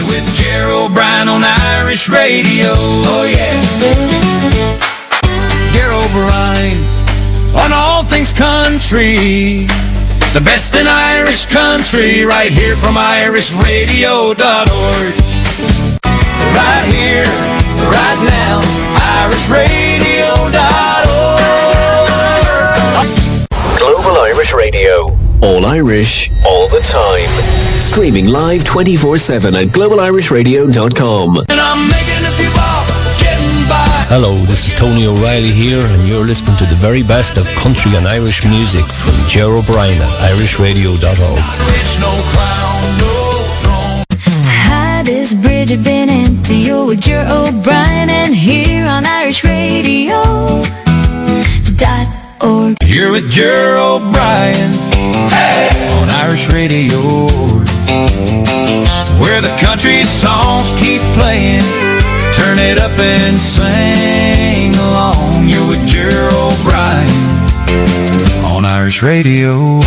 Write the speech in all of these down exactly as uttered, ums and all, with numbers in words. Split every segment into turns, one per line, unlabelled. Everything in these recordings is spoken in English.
with Gerald O'Brien on Irish radio. Oh yeah. Gerald O'Brien on all things country. The best in Irish country, right here from irish radio dot org. Right here, right now, irish radio dot org.
Global Irish Radio. All Irish, all the time. Streaming live twenty-four seven at global irish radio dot com.
And I'm making a few bob, getting by.
Hello, this is Tony O'Reilly here, and you're listening to the very best of country and Irish music from Gerald O'Brien at irish radio dot org.
No crown, no throne.
Hi, this is Bridget Bennett, you're with Gerald O'Brien, and here on irish radio dot org.
You're with Gerald O'Brien, hey, on Irish Radio, where the country songs keep playing. Turn it up and sing along. You're with Gerald O'Brien on Irish Radio.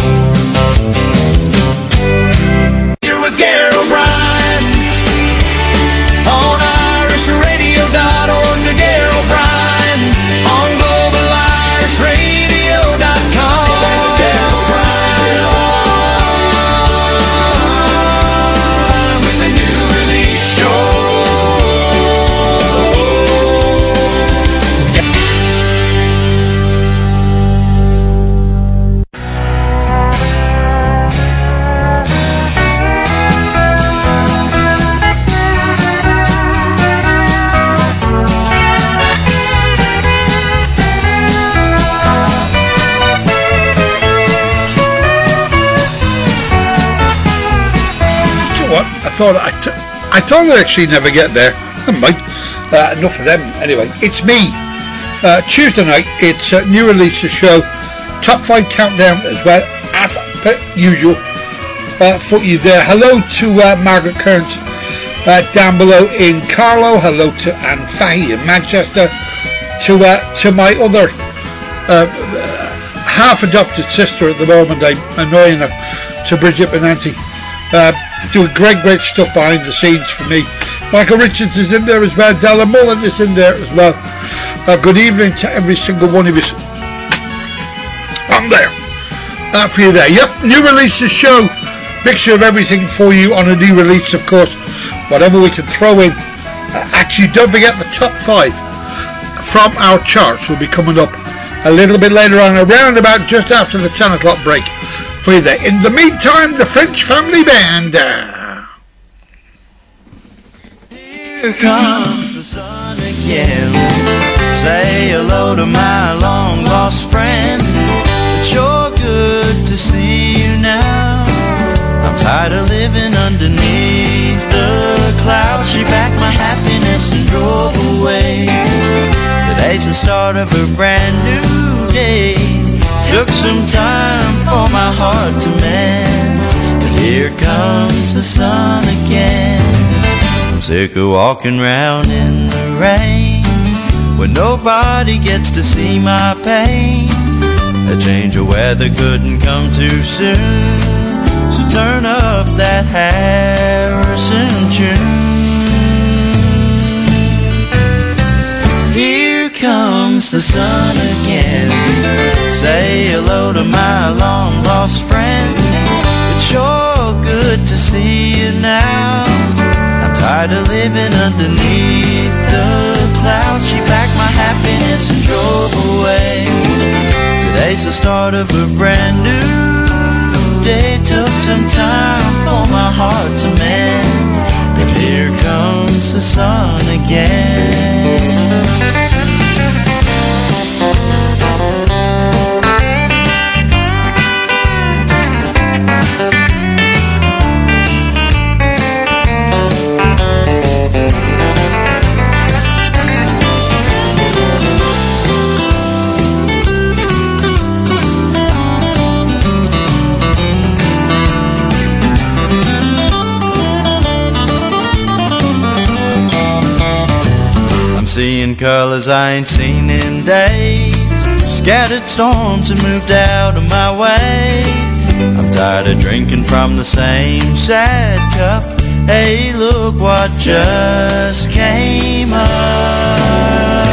You're with Gerald O'Brien on irish radio dot org. To Gerald O'Brien on global irish radio dot com. Gerald O'Brien with the new release show.
I thought I, t- I thought I'd actually never get there. Never mind. Uh, enough of them. Anyway, it's me. Uh, Tuesday night, it's a new releases show. Top five countdown as well as per usual uh, for you there. Hello to uh, Margaret Kearns uh, down below in Carlow. Hello to Anne Fahey in Manchester. To uh, to my other uh, half adopted sister at the moment. I'm annoying her. To Bridget Benanti. Uh, doing great, great stuff behind the scenes for me. Michael Richards is in there as well. Della Mullen is in there as well. Uh, good evening to every single one of us. I'm there. Uh, for you there. Yep, new releases show. Mixture of everything for you on a new release, of course. Whatever we can throw in. Uh, actually, don't forget the top five from our charts will be coming up a little bit later on, around about just after the ten o'clock break. For you there. In the meantime, the French Family Band.
Here comes the sun again. Say hello to my long lost friend. It's sure good to see you now. I'm tired of living underneath the clouds. She packed my happiness and drove away. Today's the start of a brand new day. Took some time for my heart to mend, and here comes the sun again. I'm sick of walking round in the rain when nobody gets to see my pain. A change of weather couldn't come too soon, so turn up that Harrison tune. Here comes the sun again. Say hello to my long lost friend. It's sure good to see you now. I'm tired of living underneath the clouds. She packed my happiness and drove away. Today's the start of a brand new day. Took some time for my heart to mend, but here comes the sun again. Seeing colors I ain't seen in days. Scattered storms have moved out of my way. I'm tired of drinking from the same sad cup. Hey, look what just came up.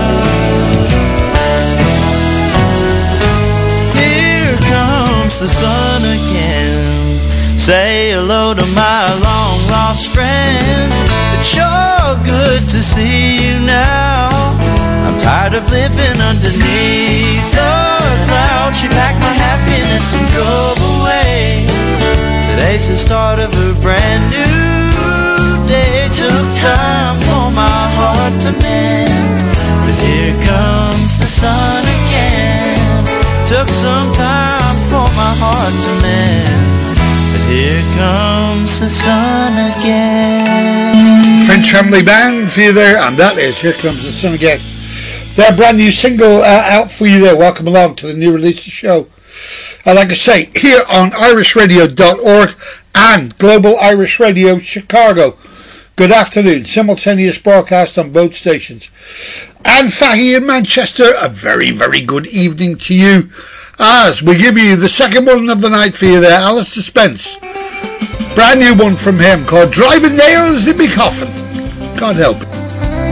Here comes the sun again. Say hello to my long lost friend. It's sure good to see you now. I'm tired of living underneath the clouds. She packed my happiness and drove away. Today's the start of a brand new day. Took time for my heart to mend, but here comes the sun again. Took some time for my heart to mend, but here comes the sun again.
French Family Band for you there, and that is Here Comes the Sun Again. Their brand new single uh, out for you there. Welcome along to the new release show. Uh, like I say, here on irish radio dot org and Global Irish Radio Chicago. Good afternoon. Simultaneous broadcast on both stations. And Fahy in Manchester, a very, very good evening to you as we give you the second one of the night for you there, Alistair Spence. Brand new one from him called Driving Nails in Me Coffin. Can't help it.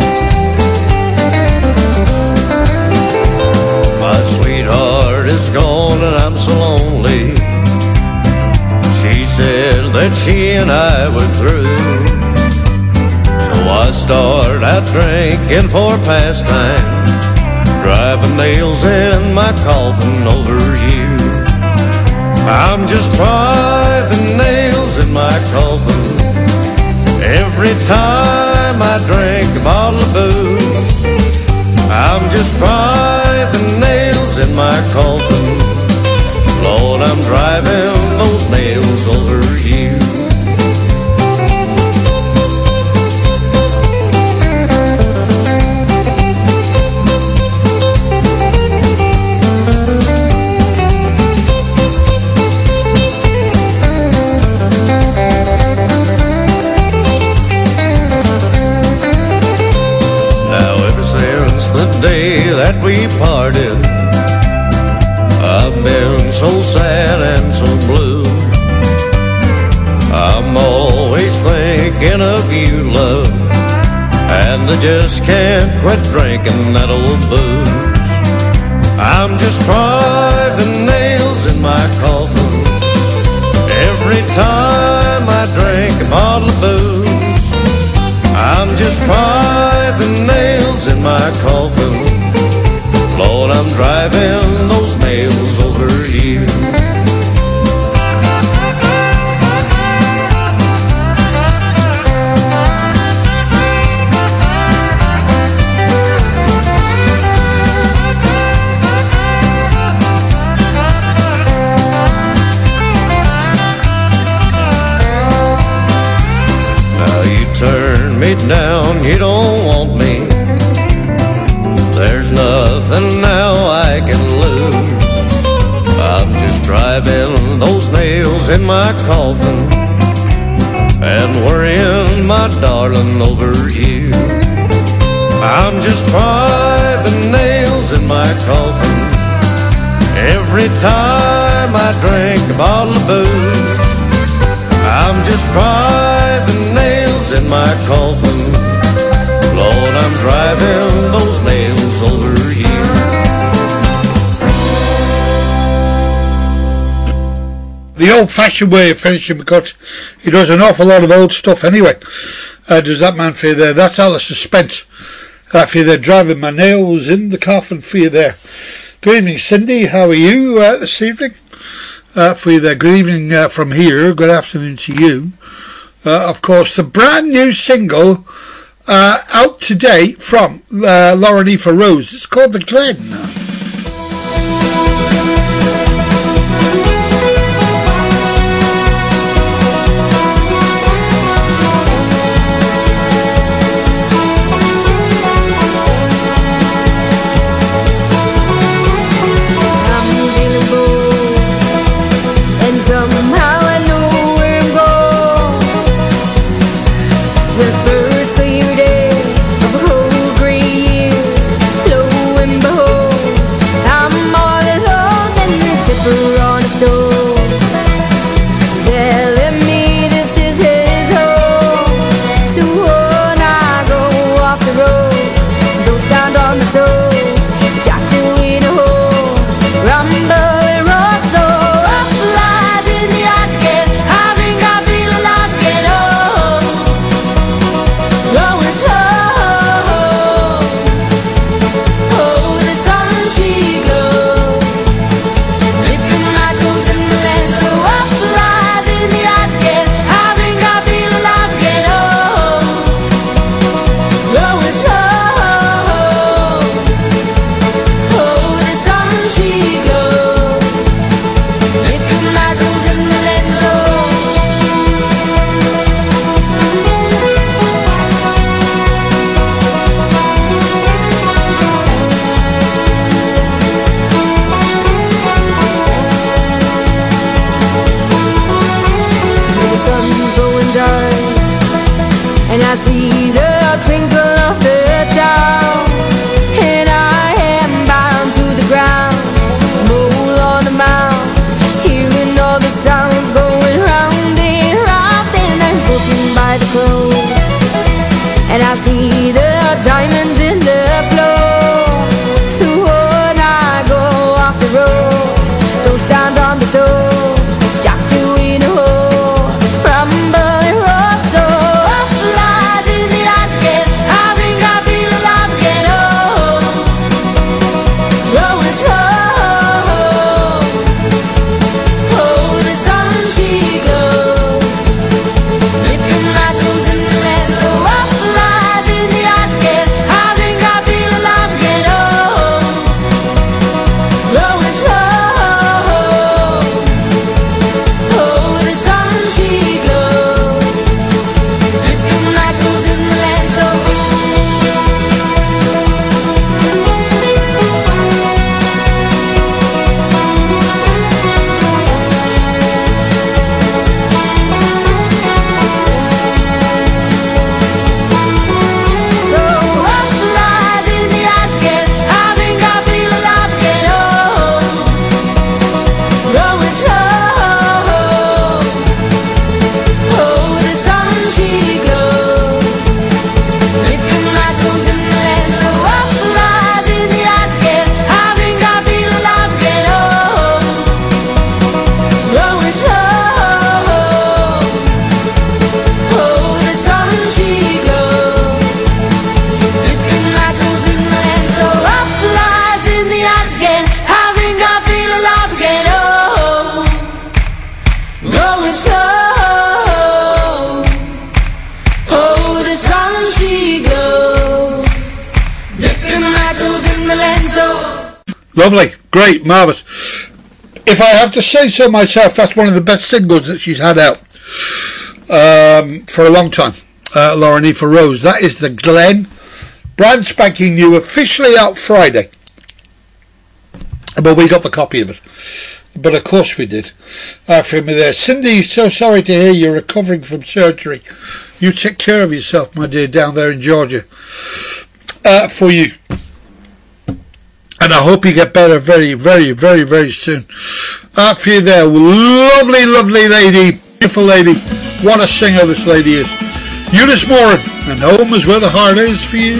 My sweetheart is gone and I'm so lonely. She said that she and I were through. So I start out drinking for pastime, driving nails in my coffin over you. I'm just driving nails in my coffin every time I drink a bottle of booze. I'm just driving nails in my coffin. Lord, I'm driving those nails over you. The day that we parted, I've been so sad and so blue. I'm always thinking of you, love, and I just can't quit drinking that old booze. I'm just driving nails in my coffin every time I drink a bottle of booze. I'm just driving nails in my coffin. Lord, I'm driving those nails over you. Now you turn me down, you don't want me. There's nothing now I can lose. I'm just driving those nails in my coffin and worrying my darling over you. I'm just driving nails in my coffin every time I drink a bottle of booze. I'm just driving nails in my coffin. Lord, I'm driving those nails over you.
The old-fashioned way of finishing, because he does an awful lot of old stuff anyway. Uh, does that man for you there? That's Alistair Spence uh, for you there, driving my nails in the coffin for you there. Good evening, Cindy. How are you uh, this evening? Uh, for you there. Good evening uh, from here. Good afternoon to you. Uh, of course, the brand new single Uh, out today from uh, Lauren Aoife Rose. It's called The Glen.
I'm feeling bold, and somehow I know where I'm going. The first clear day of a whole grey year, lo and behold, I'm all alone and the tipper on a stove. I see the twinkle of the town, and I am bound to the ground, mole on the mound, hearing all the sounds going round and round, and I'm broken by the clothes, and I see the diamonds in the floor. So when I go off the road, don't stand on the toe, jack two in a hole, rumble and roll. So up lies in the ice again, I think I feel alive again. Oh, going slow. Oh, the sun she glows, dipping my toes in the land. So up lies in the ice again, I think I feel alive again. Oh, going slow. Oh, the sun she glows, dipping my toes in the land. So So up lies in the ice again, I think I feel alive again. Oh, going slow. Oh, the sun she glows, dipping my toes in the land. So up lies in the ice again, I think I feel alive again. Oh, going slow. Oh, the sun she glows, dipping my toes in the land. So up lies in the ice again, I think I feel alive again. Oh, going slow. Oh, the sun she glows, dipping my toes in the land. So
Lovely, great, marvellous. If I have to say so myself, that's one of the best singles that she's had out um, for a long time. Uh, Lauren Aoife Rose. That is the Glen, brand spanking new, officially out Friday. But we got the copy of it. But of course we did. Uh, from me there. Cindy, so sorry to hear you're recovering from surgery. You take care of yourself, my dear, down there in Georgia. Uh, for you. And I hope you get better very, very, very, very soon. Uh, for you there. Lovely, lovely lady. Beautiful lady. What a singer this lady is. Eunice Moran. And home is where the heart is for you.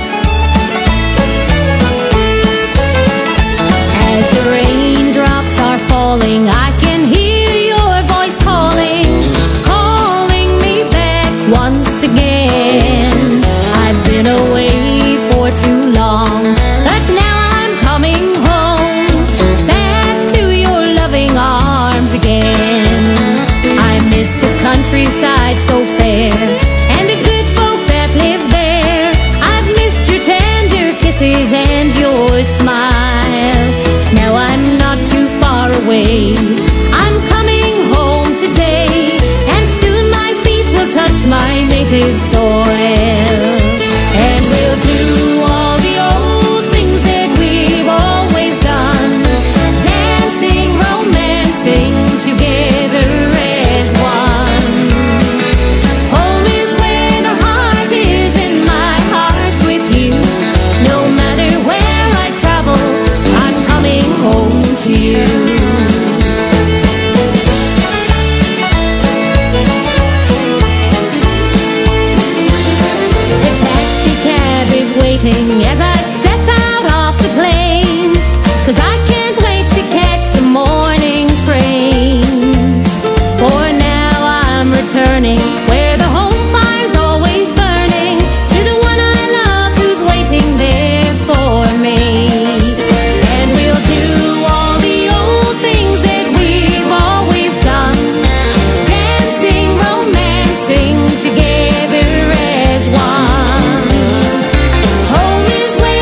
as the raindrops are falling, I can hear your voice calling, calling me back once again. I've been away for too long, but now I'm coming home, back to your loving arms again. I miss the countryside so fair, and the good folk that live there. I've missed your tender kisses and your smile. Now I'm not too far away, I'm coming home today, and soon my feet will touch my native soil, and we'll do all the old things that we've always done, dancing, romancing together as one. Home is where the heart is, and my heart's with you. No matter where I travel, I'm coming home to you. The taxi cab is waiting as I step out off the plane, 'cause I can't wait to catch the morning train. For now I'm returning where the home fire's always burning, to the one I love who's waiting there for me. And we'll do all the old things that we've always done, dancing, romancing together as one. Home is where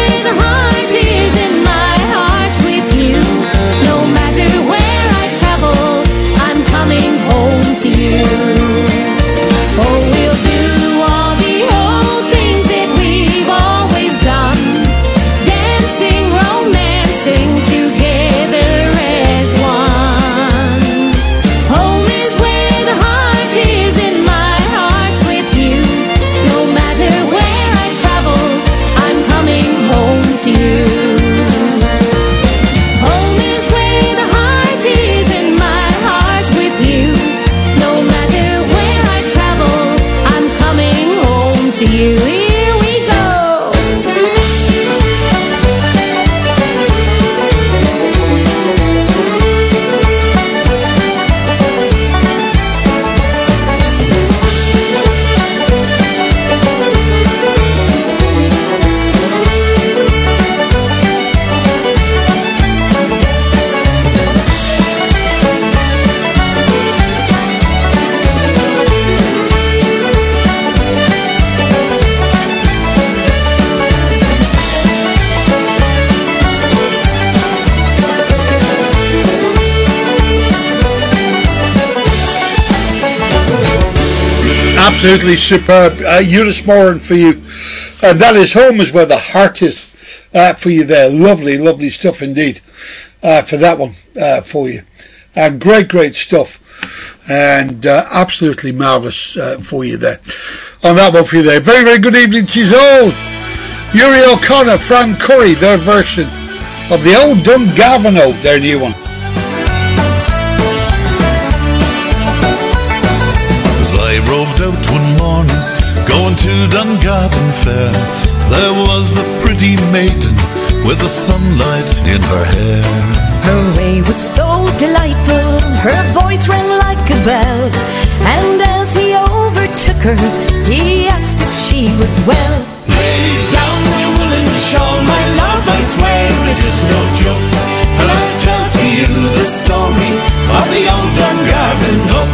Absolutely superb. Uh, Eunice Moran for you. And that is Home is Where the Heart Is uh, for you there. Lovely, lovely stuff indeed uh, for that one uh, for you. Uh, great, great stuff. And uh, absolutely marvellous uh, for you there. On that one for you there. Very, very good evening to you all. Yuri O'Connor, Frank Curry, their version of the old Dungarvan, their new one.
As I roved out one morning, going to Dungarvan Fair, there was a pretty maiden with the sunlight in her hair.
Her way was so delightful, her voice rang like a bell, and as he overtook her, he asked if she was well.
Lay down your woolen shawl, my love, I swear it is no joke, and I'll tell to you the story of the old Dungarvan Hook.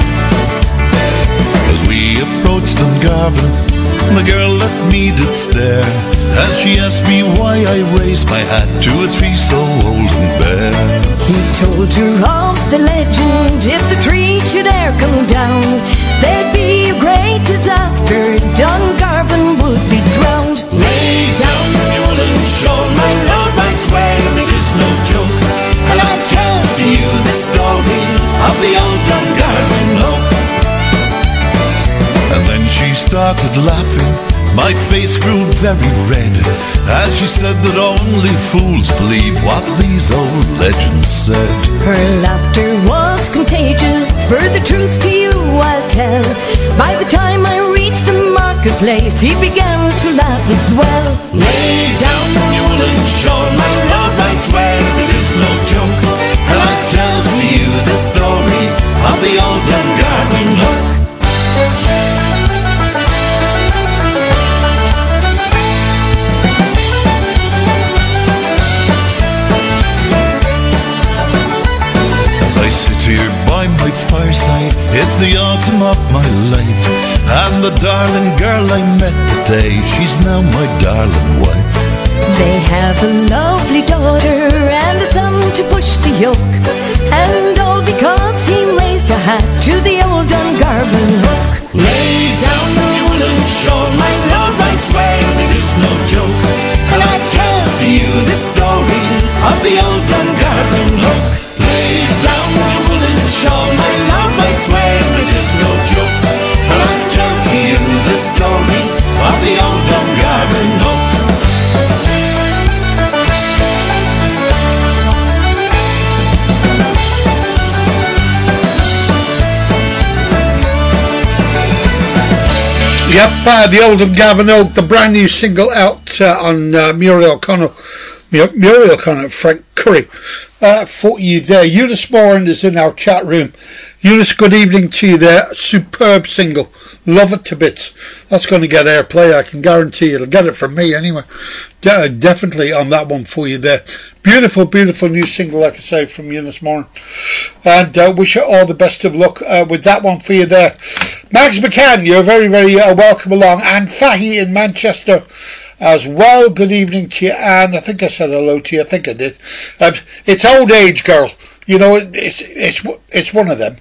As we approached Dungarvan, the girl at me did stare, and she asked me why I raised my hat to a tree so old and bare.
He told her of the legend, if the tree should e'er come down, there'd be a great disaster, Dungarvan would be drowned.
Lay down your woolen shawl, my love, I swear it is no joke, and I'll tell to you the story of the old Dungarvan Hook.
And then she started laughing, my face grew very red, as she said that only fools believe what these old legends said.
Her laughter was contagious, for the truth to you I'll tell. By the time I reached the marketplace, he began to laugh as well.
Lay down your woolen shawl, my love, I swear it is no joke, and I'll tell to you the story of the old Dungarvan Hook.
I sit here by my fireside, it's the autumn of my life, and the darling girl I met today, she's now my darling wife.
They have a lovely daughter and a son to push the yoke, and all because he raised a hat to the old Dungarvan Hook.
Lay down your woolen shawl, my love, I swear it is no joke, and I tell to you the story of the old Dungarvan Hook. Lay down your woolen shawl, my love, I swear it is no joke, and I tell to you the story of the old Dungarvan Hook.
Yep, uh, the old Dungarvan Oak, the brand new single out uh, on uh, Muriel O'Connor, Muriel O'Connor, Frank Curry, uh, for you there. Eunice Moran is in our chat room. Eunice, good evening to you there. Superb single. Love it to bits. That's going to get airplay, I can guarantee you. It'll get it from me anyway. De- definitely on that one for you there. Beautiful, beautiful new single, like I say, from Eunice Moran. And uh, wish you all the best of luck uh, with that one for you there. Max McCann, you're very, very uh, welcome along. And Fahy in Manchester as well. Good evening to you, Anne. I think I said hello to you. I think I did. Um, it's old age, girl. You know, it, it's it's it's one of them.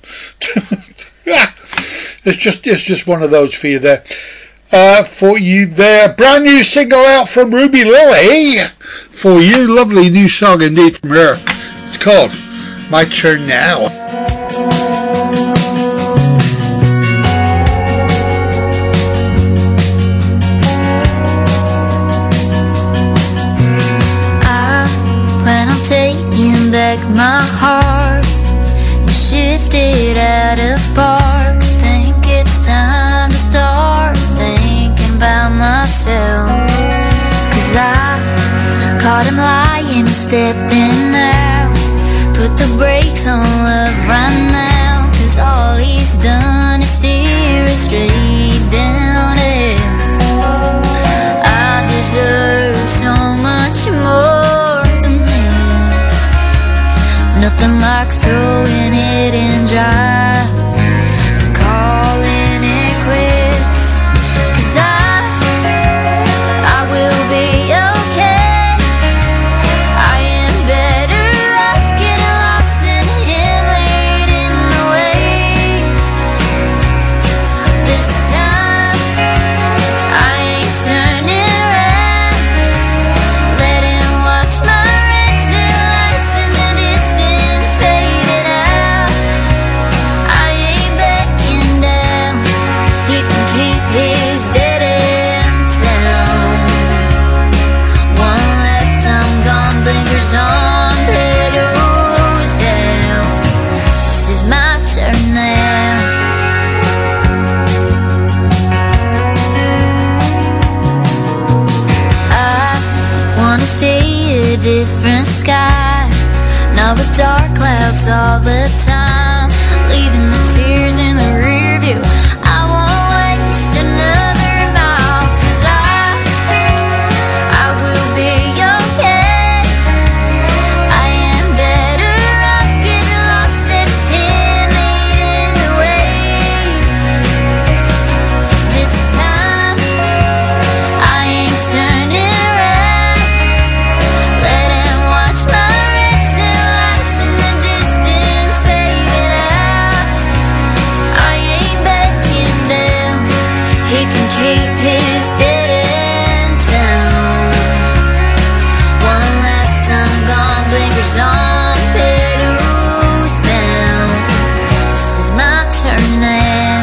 It's just it's just one of those for you there. Uh, for you there. Brand new single out from Ruby Lily. For you, lovely new song indeed from her. It's called My Turn Now.
Taking back my heart, shifted out of park. Think it's time to start thinking about myself. Cause I caught him lying and stepping out. Put the brakes on love right now. Cause all he's done is steer us straight down to hell. I deserve so much more. Nothing like throwing it in drive. his dead end town. One left, I'm gone, blinkers on, pedals down. This is my turn now. I wanna see a different sky, not with dark clouds all the time, leaving the tears in the rear view. I won't waste another mile, 'cause I, I will be okay. I am better off getting lost than him leading the way. This time, I ain't turning around. Let him watch my red lights in the distance fading out. I ain't backing down. He can keep his dead end town. One left, I'm gone, blinkers on, pedals down. This is my turn now.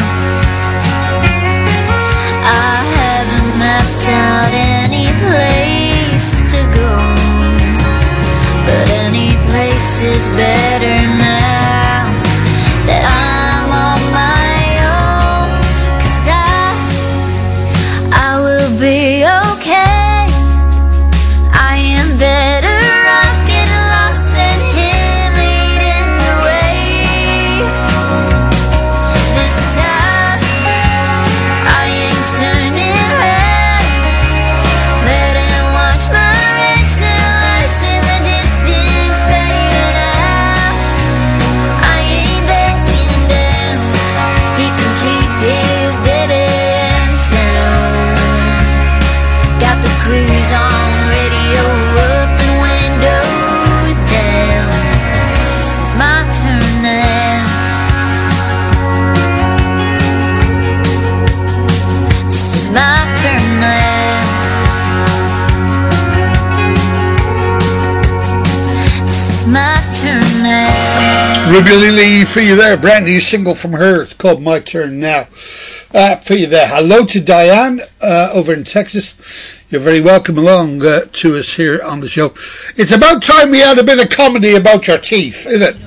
I haven't mapped out any place to go, but any place is better now that I'm on my own. 'Cause I, I will be okay. I am better off getting lost than him leading the way. This time, I ain't turning around. Let him watch my red lights in the distance fading out. I ain't backing down. He can keep his dead end town. Got the cruise on, radio up and windows down. This is my turn now. This is my turn now. This is my turn now.
Ruby Lily for you there, brand new single from her. It's called My Turn Now. Uh, for you there. Hello to Diane uh, over in Texas. You're very welcome along uh, to us here on the show. It's about time we had a bit of comedy about your teeth, isn't it?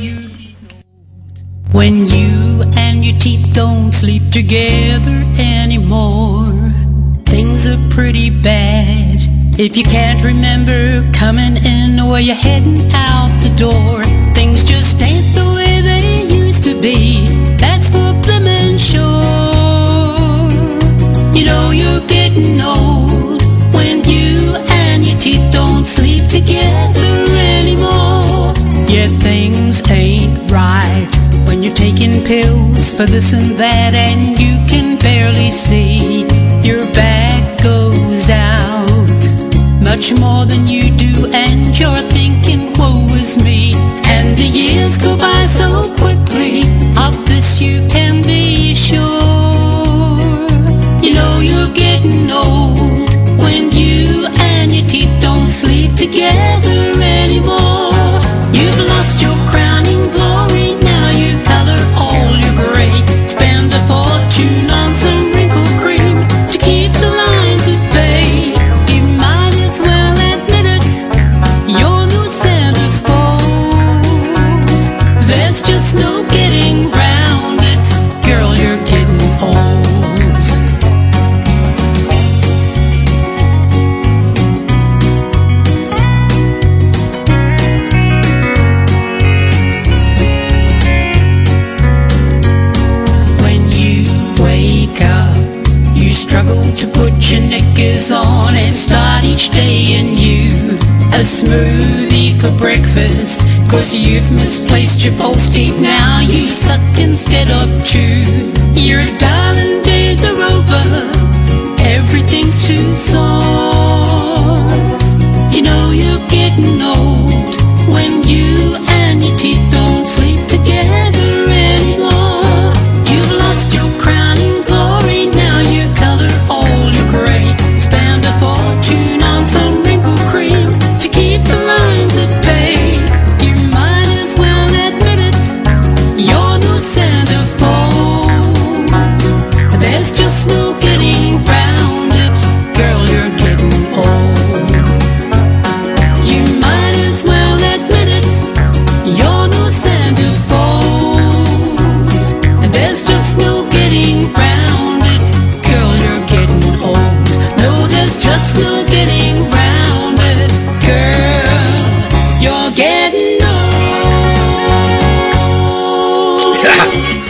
When you and your teeth don't sleep together anymore, things are pretty bad. If you can't remember coming in or you're heading out the door, things just ain't the way they used to be. That's for blimmin' sure. You know you're getting old when you and your teeth don't sleep together anymore. Yeah, things ain't right when you're taking pills for this and that, and you can barely see. Your back goes out much more than you do, and you're thinking, woe is me. And the years go by so quickly, of this you can be sure. You know you're getting old when you and your teeth don't sleep together anymore. You've lost your crowning glory, now you color all your gray. Spend a fortune on some wrinkle cream to keep the lines at bay. You might as well admit it, you're no centerfold. There's just no getting round it, girl, you're getting old. Struggle to put your knickers on and start each day anew. A smoothie for breakfast, 'cause you've misplaced your false teeth. Now you suck instead of chew. Your darling days are over, everything's too sore. You know you're getting old when you and your teeth don't sleep together anymore. You've lost your crowning glory, now you color all your gray. Spend a fortune on some wrinkle cream to keep the lines at bay. You might as well admit it, you're no centerfold. There's just no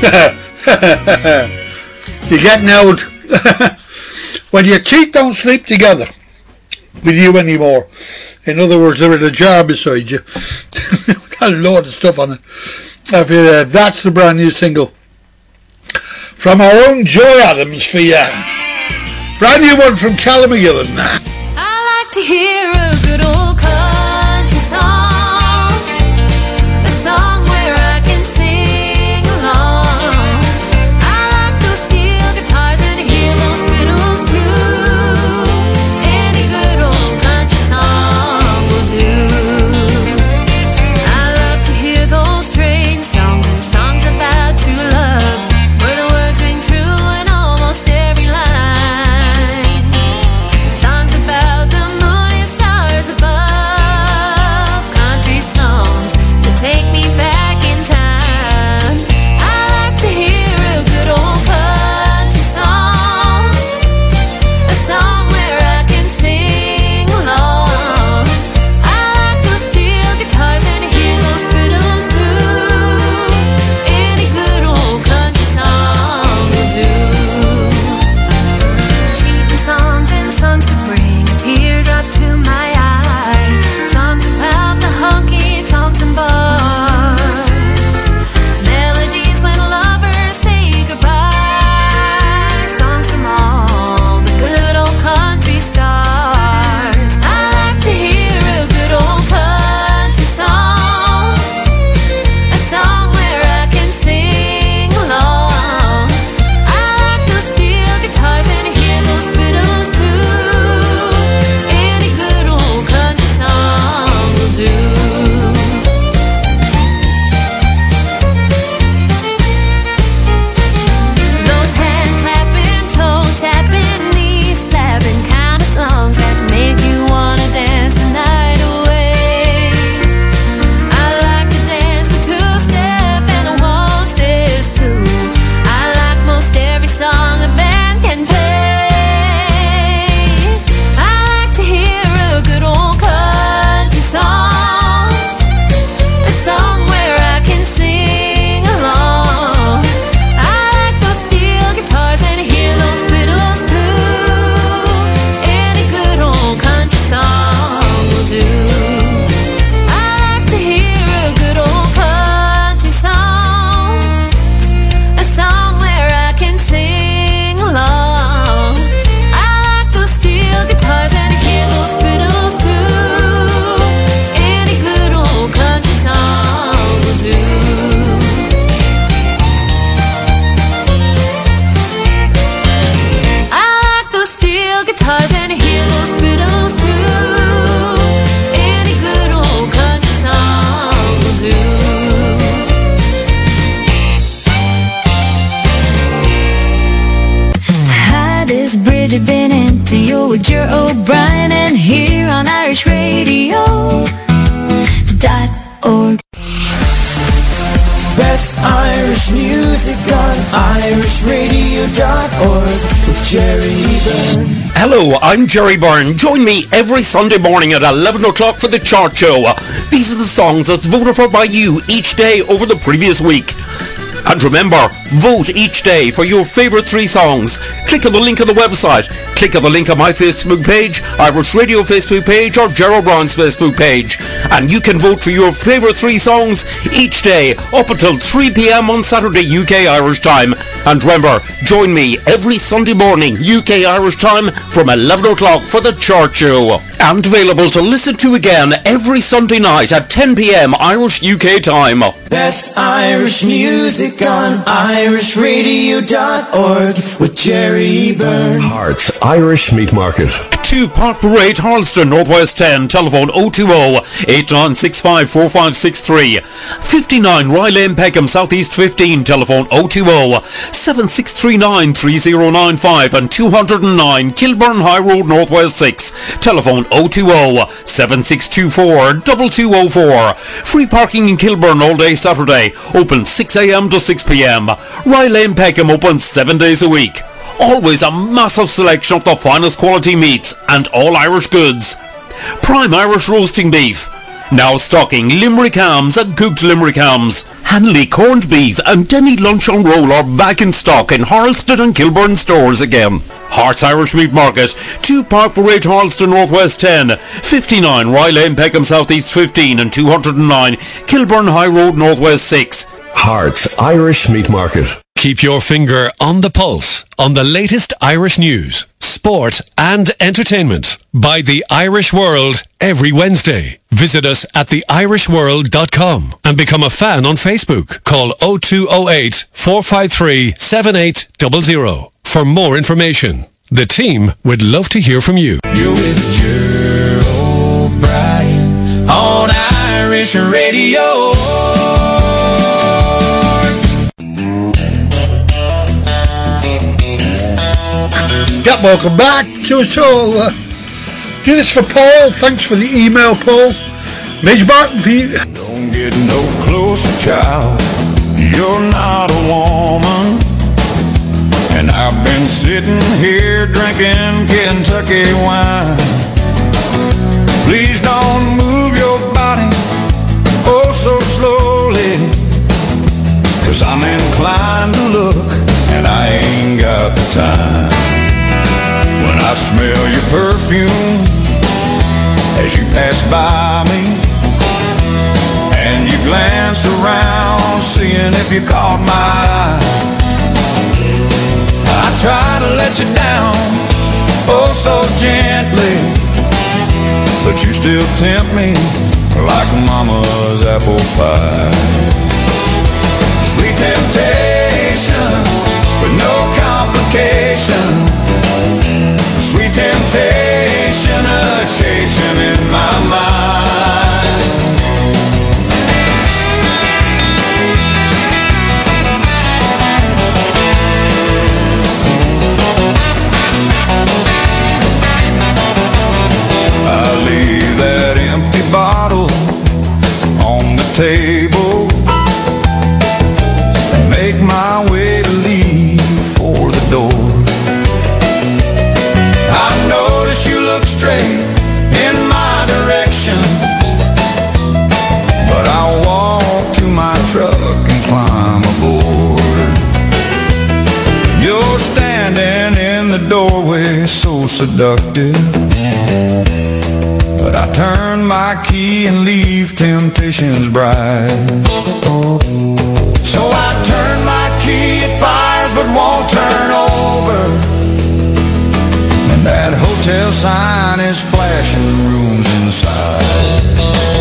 You're getting old. When your teeth don't sleep together with you anymore. In other words, they're in a jar beside you. Got a load of stuff on it. Uh, that's the brand new single from our own Joy Adams for you. Brand new one from Callum McGillen.
I like to hear a good old country song, a song where I can sing along. I like those steel guitars and to hear those fiddles too. Any good old country song will do. I love to hear those train songs and songs about true love, where the words ring true in almost every line. Songs about the moon and stars above, country songs that take me back in time. I like to hear a good old country song, a song where I can sing along. I like those steel guitars and to hear those fiddles too. Any good old country song will do. Cheating songs and songs to bring a teardrop to my eye. Songs about the honky tonks and bars. Melodies when lovers say goodbye. Songs from all the good old country stars. I like to hear a good old country song, a song where I can sing along. I like those steel guitars and to hear those fiddles too. Any good old country song will do. Those hand clapping, toe tapping, knee slapping kind of songs that make you wanna dance the night away. I like to dance the two-step and the waltzes too. I like most every song a band can play. I like to hear a good old country song, a song where I can sing along. I like those steel guitars and to hear those fiddles too. Any good old country song will do. I like to hear a good old country song, a song where I can sing along. I like those steel guitars and to hear those fiddles too. Any good old country song will do. I like those steel guitars and to hear those fiddles too. Any good old country song will do. Hi, this is Bridget Bennett. You're with Jer O'Brien and here on Irish Radio dot org.
Best Irish music on Irish Radio dot org with Jerry Byrne.
Hello, I'm Jerry Byrne. Join me every Sunday morning at eleven o'clock for the Chart Show. These are the songs that's voted for by you each day over the previous week. And remember, vote each day for your favourite three songs. Click on the link on the website. Click on the link on my Facebook page, Irish Radio Facebook page, or Ger O'Brien's Facebook page. And you can vote for your favourite three songs each day up until three p.m. on Saturday U K Irish time. And remember, join me every Sunday morning U K Irish time from eleven o'clock for the Chart Show. And available to listen to again every Sunday night at ten p.m. Irish U K time.
Best Irish music on Irish Radio dot org with Jerry Byrne.
Hearts Irish Meat Market.
two Park Parade, Harleston, Northwest ten, telephone oh two oh, eight nine six five, four five six three. fifty-nine Rye Lane, Peckham, Southeast fifteen, telephone oh two oh, seven six three nine, three oh nine five, and two oh nine Kilburn High Road, Northwest six, telephone oh two oh, seven six two four, two two oh four. Free parking in Kilburn all day Saturday, open six a.m. to six p.m. Rye Lane, Peckham, open seven days a week. Always a massive selection of the finest quality meats and all Irish goods. Prime Irish roasting beef, Now stocking Limerick hams and cooked Limerick hams. Hanley corned beef and Denny lunch on roll are back in stock in Harleston and Kilburn stores again. Hearts Irish Meat Market, two Park Parade, Harleston Northwest ten, fifty-nine Rye Lane, Peckham South East fifteen and two hundred nine Kilburn High Road Northwest six.
Hearts Irish Meat Market.
Keep your finger on the pulse on the latest Irish news, sport and entertainment by The Irish World every Wednesday. Visit us at the irish world dot com and become a fan on Facebook. Call oh two oh eight, four five three, seven eight zero zero for more information. The team would love to hear from you.
You're with Ger O'Brien on Irish Radio.
Yep, welcome back to us all. Uh, do this for Paul. Thanks for the email, Paul. Midge Martin for you.
Don't get no closer, child. You're not a woman. And I've been sitting here drinking Kentucky wine. Please don't move your body oh so slowly, 'cause I'm inclined to look and I ain't got the time. When I smell your perfume as you pass by me, and you glance around seeing if you caught my eye, I try to let you down oh so gently, but you still tempt me like mama's apple pie. Sweet temptation with no complication. Sweet temptation a chasing in my mind. I leave that empty bottle on the table and make my way to leave for the door. I notice you look straight in my direction, but I walk to my truck and climb aboard. You're standing in the doorway so seductive, but I turn my key and leave temptation's bride. So I turn my key, it fires but won't turn over. That hotel sign is flashing rooms inside.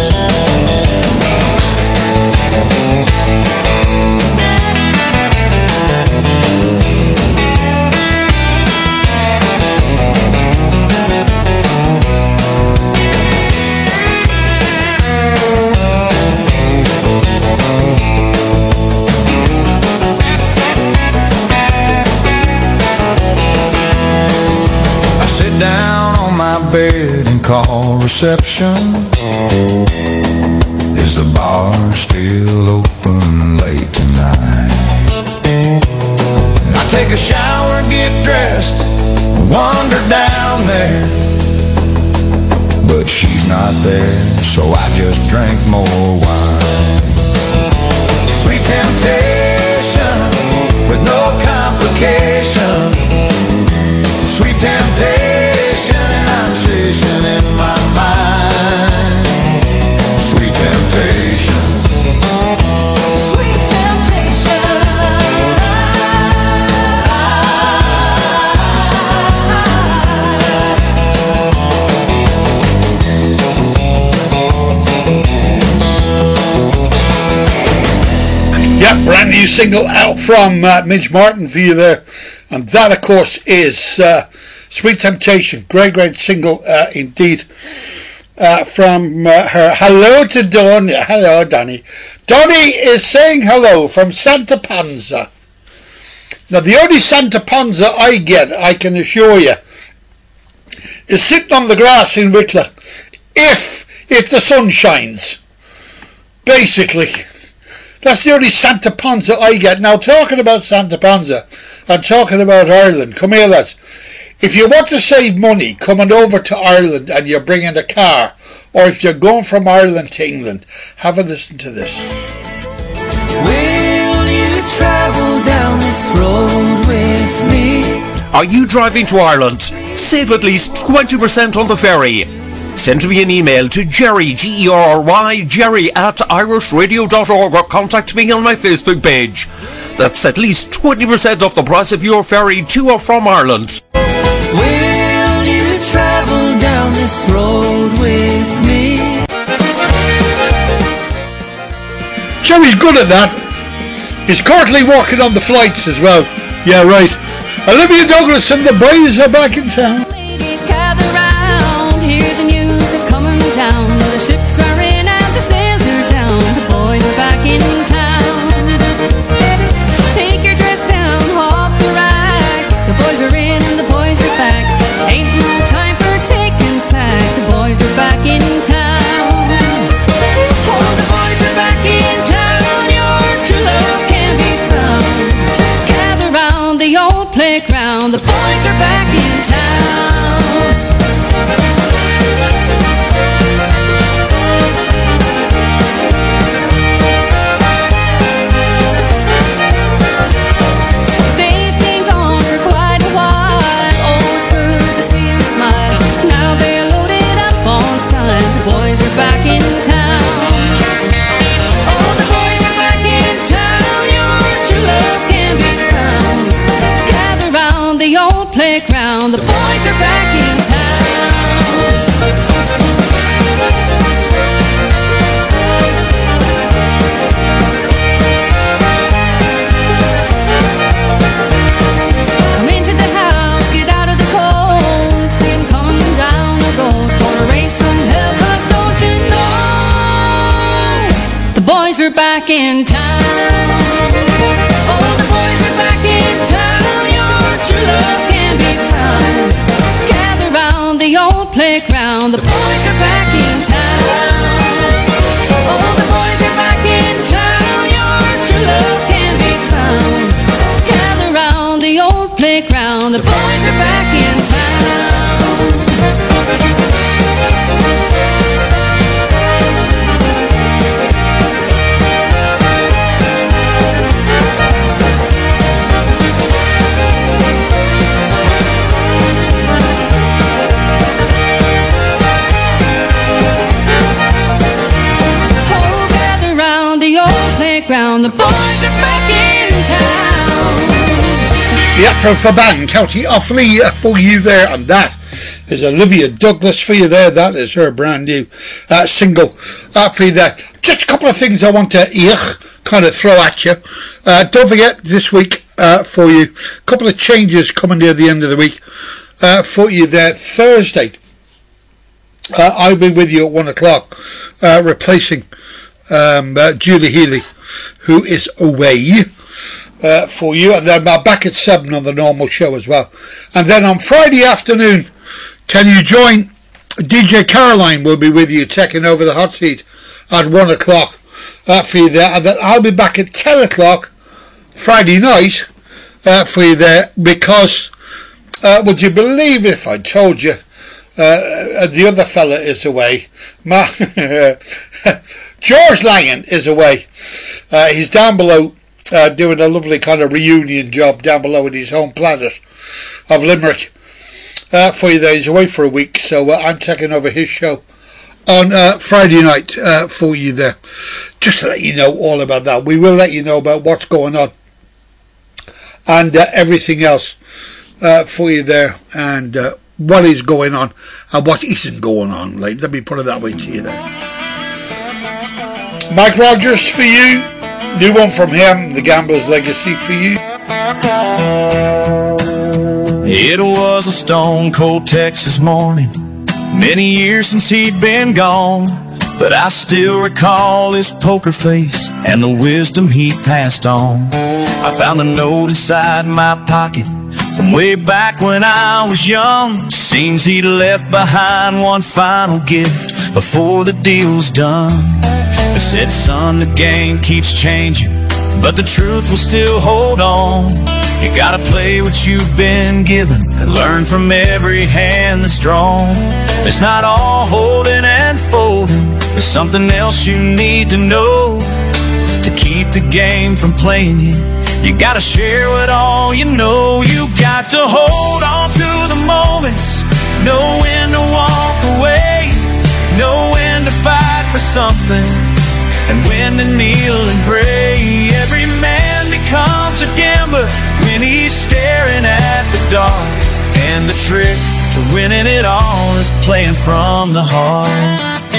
Down on my bed and call reception. Is the bar still open late tonight? I take a shower, get dressed, wander down there, but she's not there, so I just drink more wine. Sweet temptation with no complication. Sweet temptation, and I'm chasing in my mind. Sweet temptation. Sweet temptation.
Yeah, brand new single out from uh, Midge Martin for you there. And that, of course, is uh, Sweet Temptation. Great, great single uh, indeed. Uh, from uh, her. Hello to Donny. Hello, Donny. Donny is saying hello from Santa Panza. Now, the only Santa Panza I get, I can assure you, is sitting on the grass in Wicklow. If, if the sun shines. Basically. That's the only Santa Panza I get. Now, talking about Santa Panza and talking about Ireland, come here, lads. If you want to save money coming over to Ireland and you're bringing a car or if you're going from Ireland to England, have a listen to this.
Will you travel down this road with me?
Are you driving to Ireland? Save at least twenty percent on the ferry. Send me an email to Jerry, G E R R Y, Jerry at irish radio dot org, or contact me on my Facebook page. That's at least twenty percent off the price of your ferry to or from Ireland.
Will you travel down this road with me?
Jerry's good at that. He's currently working on the flights as well. Yeah, right. Olivia Douglas and the boys are back in town.
Ladies gather round, hear the news that's coming down. The ships are in and the sails are down. The boys are back in town. Take your dress down off the rack. The boys are in and the boys are back. Ain't no time for taking slack. The boys are back in town. Oh, the boys are back in town. Your true love can be found. Gather round the old playground. The boys are back in town. They've been gone for quite a while. Oh, it's good to see them smile. Now they're loaded up on style. The boys are back in town. Oh, the boys are back in town. Your true love can be found. Gather round the old playground. The boys are back in town. Come into the house, get out of the cold. See 'em coming down the road. Gonna raise some hell, 'cause don't you know the boys are back in town. Oh, the boys are back in town. Your true love can be found. Gather round the old playground. The boys are back in town. Oh, the boys are back in town. Your true love can be found. Gather round the old playground. The boys are back in town. Oh, gather round the old playground. The boys are back in town.
Yeah, from Faban, County Offaly uh, for you there, and that is Olivia Douglas for you there. That is her brand new uh, single uh, for you there. Just a couple of things I want to uh, kind of throw at you. Uh, don't forget this week uh, for you, a couple of changes coming near the end of the week uh, for you there. Thursday, uh, I'll be with you at one o'clock, uh, replacing um, uh, Julie Healy, who is away. Uh, for you, and then I'm back at seven on the normal show as well. And then on Friday afternoon, can you join D J Caroline will be with you taking over the hot seat at one o'clock uh, for you there, and then I'll be back at ten o'clock Friday night uh, for you there, because uh, would you believe if I told you uh, the other fella is away. Ma- George Langan is away. Uh, he's down below Uh, doing a lovely kind of reunion job down below in his home planet of Limerick uh, for you there. He's away for a week, so uh, I'm taking over his show on uh, Friday night uh, for you there, just to let you know all about that. We will let you know about what's going on and uh, everything else uh, for you there, and uh, what is going on and what isn't going on. Like, let me put it that way to you there. Mike Rogers for you. New one from him, The Gambler's Legacy for you.
It was a stone cold Texas morning, many years since he'd been gone, but I still recall his poker face and the wisdom he passed on. I found a note inside my pocket from way back when I was young. Seems he'd left behind one final gift before the deal's done. It said, son, the game keeps changing, but the truth will still hold on. You gotta play what you've been given and learn from every hand that's drawn. It's not all holding and folding. There's something else you need to know to keep the game from playing you. You gotta share with all you know. You got to hold on to the moments, know when to walk away, know when to fight for something, and when to kneel and pray. Every man becomes a gambler when he's staring at the dark, and the trick to winning it all is playing from the heart.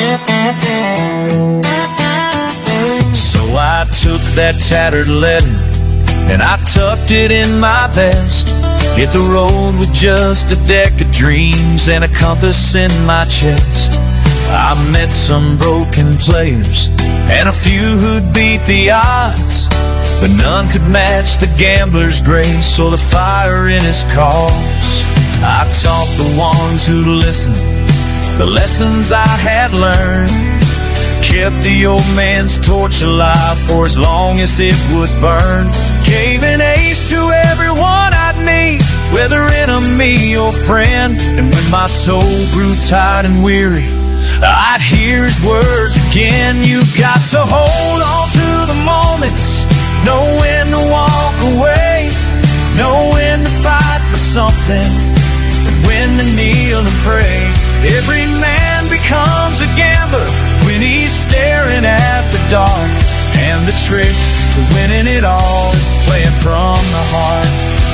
So I took that tattered letter and I tucked it in my vest. Hit the road with just a deck of dreams and a compass in my chest. I met some broken players and a few who'd beat the odds, but none could match the gambler's grace or the fire in his cause. I taught the ones who listened the lessons I had learned, kept the old man's torch alive for as long as it would burn, gave an ace to everyone I'd meet, whether enemy or friend. And when my soul grew tired and weary, I'd hear his words again. You got to hold on to the moments, know when to walk away, know when to fight for something, and when to kneel and pray. Every man becomes a gambler when he's staring at the dark, and the trick to winning it all is playing from the heart.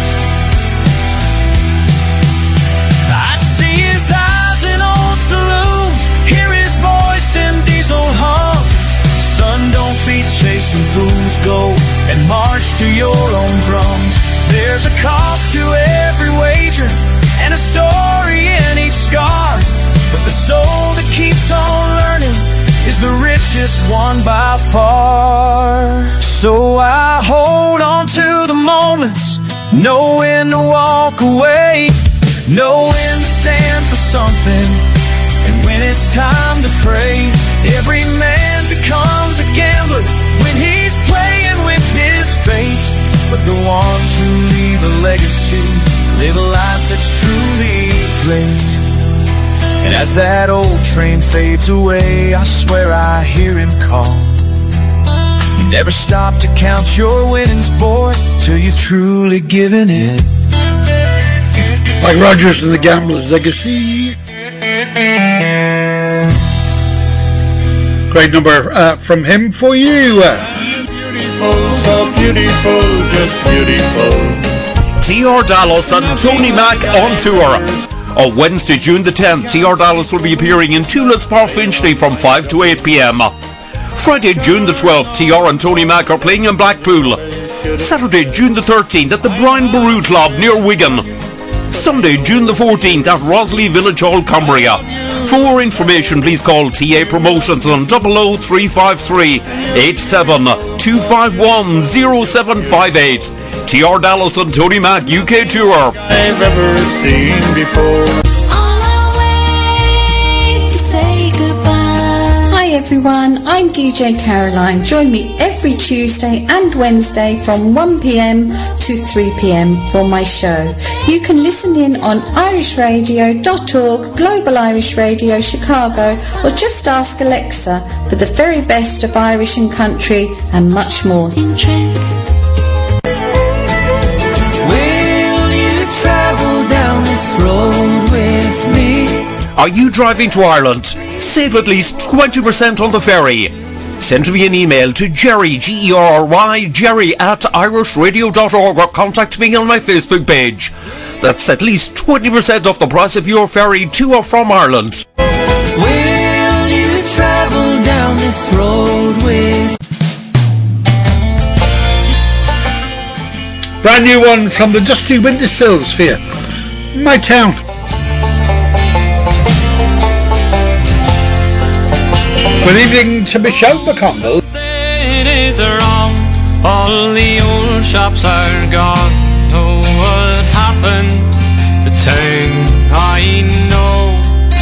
I'd see his eyes in old saloons, hear his voice in diesel hums. Son, don't be chasing fools, go and march to your own drums. There's a cost to every wager and a story in each scar, but the soul that keeps on learning is the richest one by far. So I hold on to the moments, know when to walk away, know when to stand for something, and when it's time to pray. Every man becomes a gambler when he's playing with his fate, but the ones who leave a legacy live a life that's truly great. And as that old train fades away, I swear I hear him call. You never stop to count your winnings, boy, till you've truly given it.
Like Rogers and the Gambler's Legacy. Great number uh, from him for you.
Beautiful, so beautiful, just beautiful.
T R Dallas and Tony Mac on tour. On Wednesday, June the tenth, T R Dallas will be appearing in Tulips Bar Finchley from five to eight p.m. Friday, June the twelfth, T R and Tony Mac are playing in Blackpool. Saturday, June the thirteenth, at the Brian Boru Club near Wigan. Sunday, June the fourteenth, at Rosley Village Hall, Cumbria. For more information, please call T A Promotions on double oh three five three, eight seven two five one, oh seven five eight. T R Dallas and Tony Mac U K Tour.
I've ever seen before.
On our way to say goodbye.
Hi everyone, I'm D J Caroline. Join me every Tuesday and Wednesday from one p.m. to three p.m. for my show. You can listen in on irish radio dot org, Global Irish Radio Chicago, or just ask Alexa for the very best of Irish and country and much more.
Down this road with me.
Are you driving to Ireland? Save at least twenty percent on the ferry. Send me an email to Jerry, G E R R Y, Jerry at irish radio dot org, or contact me on my Facebook page. That's at least twenty percent off the price of your ferry to or from Ireland.
Will you travel down this road with?
Brand new one from the Dusty Windowsills for you. My Town. Good evening to Michelle McConville.
It is wrong, all the old shops are gone. Oh, what happened? The town I know.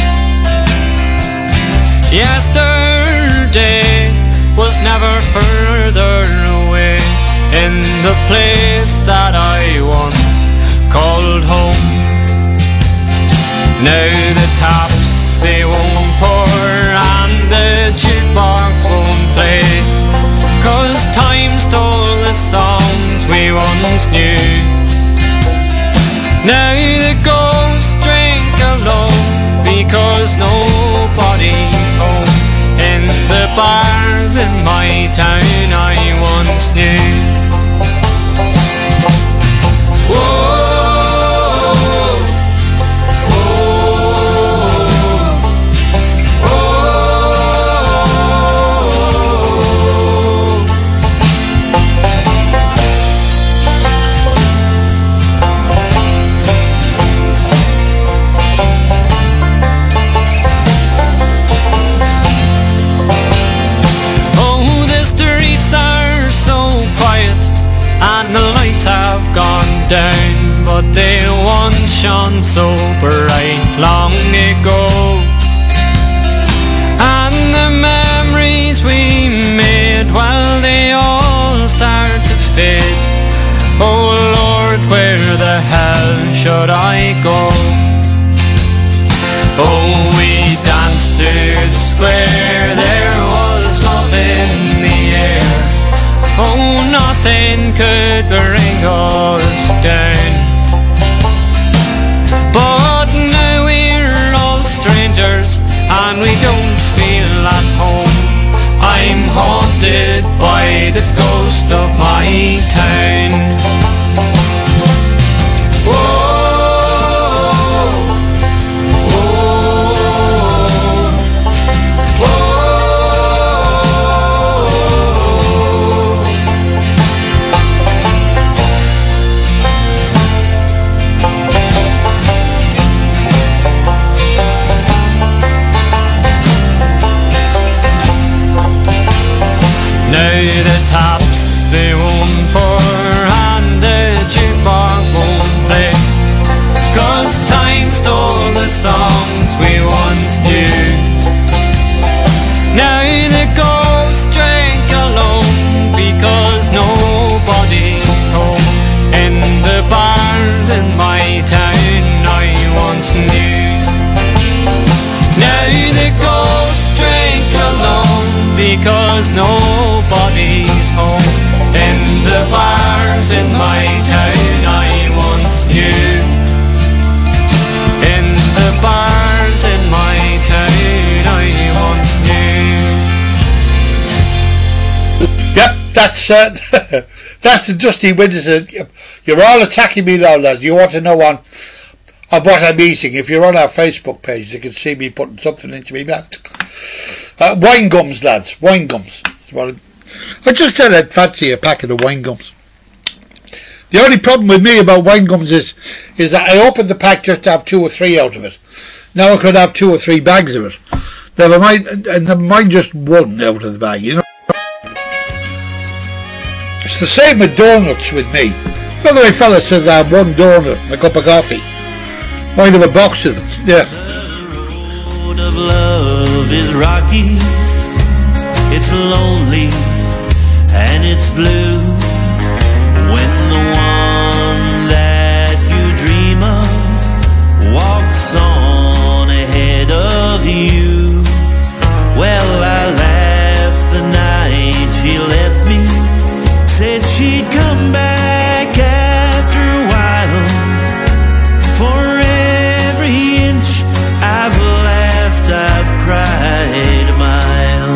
Yesterday was never further away, in the place that I once called home. Now the taps, they won't pour, and because nobody's home in the bars in my town I once knew. Whoa. And the lights have gone down, but they once shone so bright long ago. And the memories we made, well, they all start to fade. Oh Lord, where the hell should I go? Oh, we danced to the square, there was love in the air. Oh, nothing could bring us down. But now we're all strangers and we don't feel at home. I'm haunted by the ghost of my town. Whoa. Now the taps, they won't pour and the jukebox won't play, 'cause time stole the songs we once knew. Now the ghosts drink alone because nobody's home in the bars in my town I once knew. Now the ghosts drink alone because nobody's home in the bars in my town I once knew. In the bars in my town I once knew.
Yep, that's uh, that's the Dusty Winters. You're all attacking me now, lads. You want to know on of what I'm eating? If you're on our Facebook page, you can see me putting something into me mouth. Uh, wine gums, lads. Wine gums. Well, I just said I'd fancy a packet of wine gums. The only problem with me about wine gums is is that I opened the pack just to have two or three out of it. Now I could have two or three bags of it. Never mind, and never mind just one out of the bag, you know. It's the same with donuts with me. By the way, fellas, says I have one donut and a cup of coffee. Mind have a box of them, yeah.
The road of love is rocky, it's lonely, and it's blue. When the one that you dream of walks on ahead of you, well, I laughed the night she left me, said she'd come back after a while. For every inch I've laughed, I've cried a mile.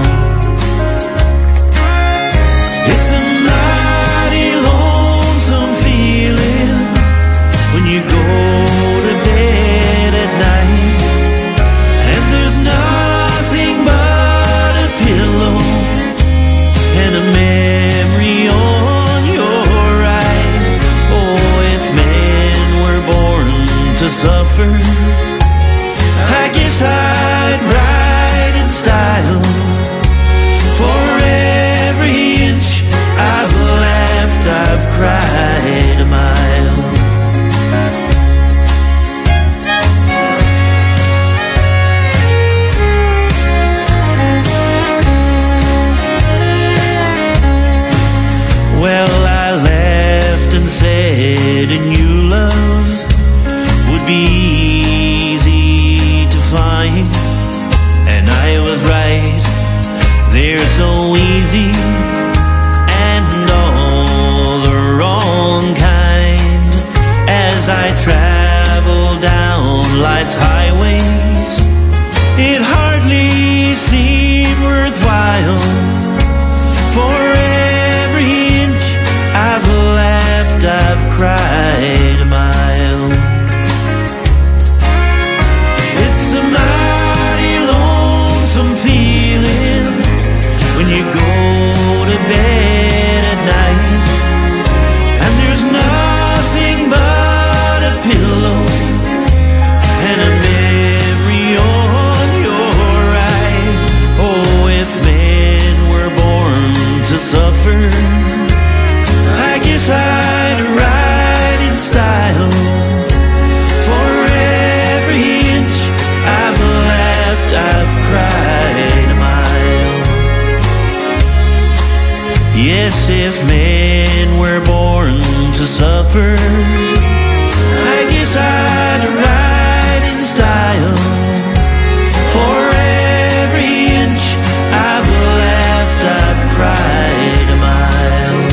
It's a mighty lonesome feeling when you go to bed at night and there's nothing but a pillow and a memory on your right. Oh, if men were born to suffer, I guess I'd ride in style. For every inch I've laughed, I've cried a mile. Well, I laughed and said a new love would be easy to find, and I was right. They're so easy and all the wrong kind. As I travel down life's highways, it hardly seemed worthwhile. For every inch I've laughed, I've cried a mile. It's a mighty lonesome feeling when you go to bed at night, and there's nothing but a pillow and a memory on your right. Oh, if men were born to suffer, I guess I'd ride in style. For every inch I've laughed, I've cried a mile. Yes, if men were born to suffer, I guess I'd ride in style. For every inch I've laughed, I've cried a mile.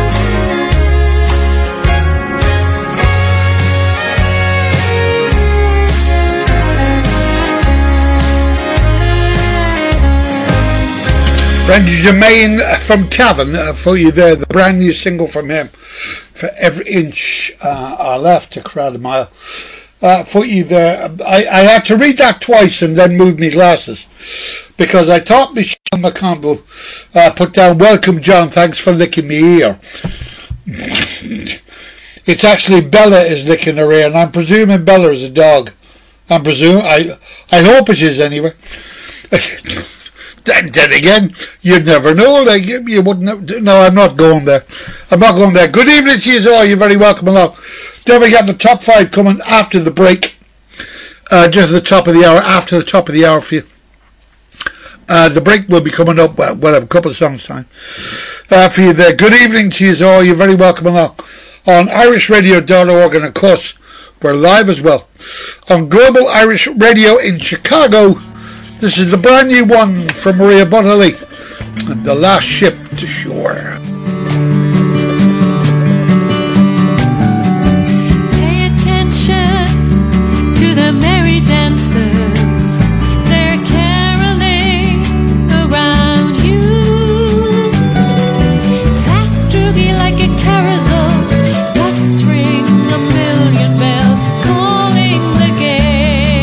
Randy Jermaine from Cavan, uh, for you there, the brand new single from him, For Every Inch uh, I Left to Crowd a Mile. Uh, for you there, I, I had to read that twice and then move me glasses, because I thought Michelle McConville uh, put down, "Welcome John, thanks for licking me ear." It's actually Bella is licking her ear, and I'm presuming Bella is a dog. I'm presuming, I, I hope it is anyway. Then, then again, you'd never know. Like you, you wouldn't. Have, no, I'm not going there. I'm not going there. Good evening to you all. You're very welcome along. Then we got the top five coming after the break. Uh, just at the top of the hour, after the top of the hour for you. Uh, the break will be coming up. Well, we'll have a couple of songs time uh, for you there. Good evening to you all. You're very welcome along on irish radio dot org, and of course we're live as well on Global Irish Radio in Chicago. This is the brand new one from Maria Butterly, and The Last Ship to Shore.
Pay attention to the merry dancers. They're caroling around you. Fast droopy like a carousel, dust ring a million bells, calling the gale.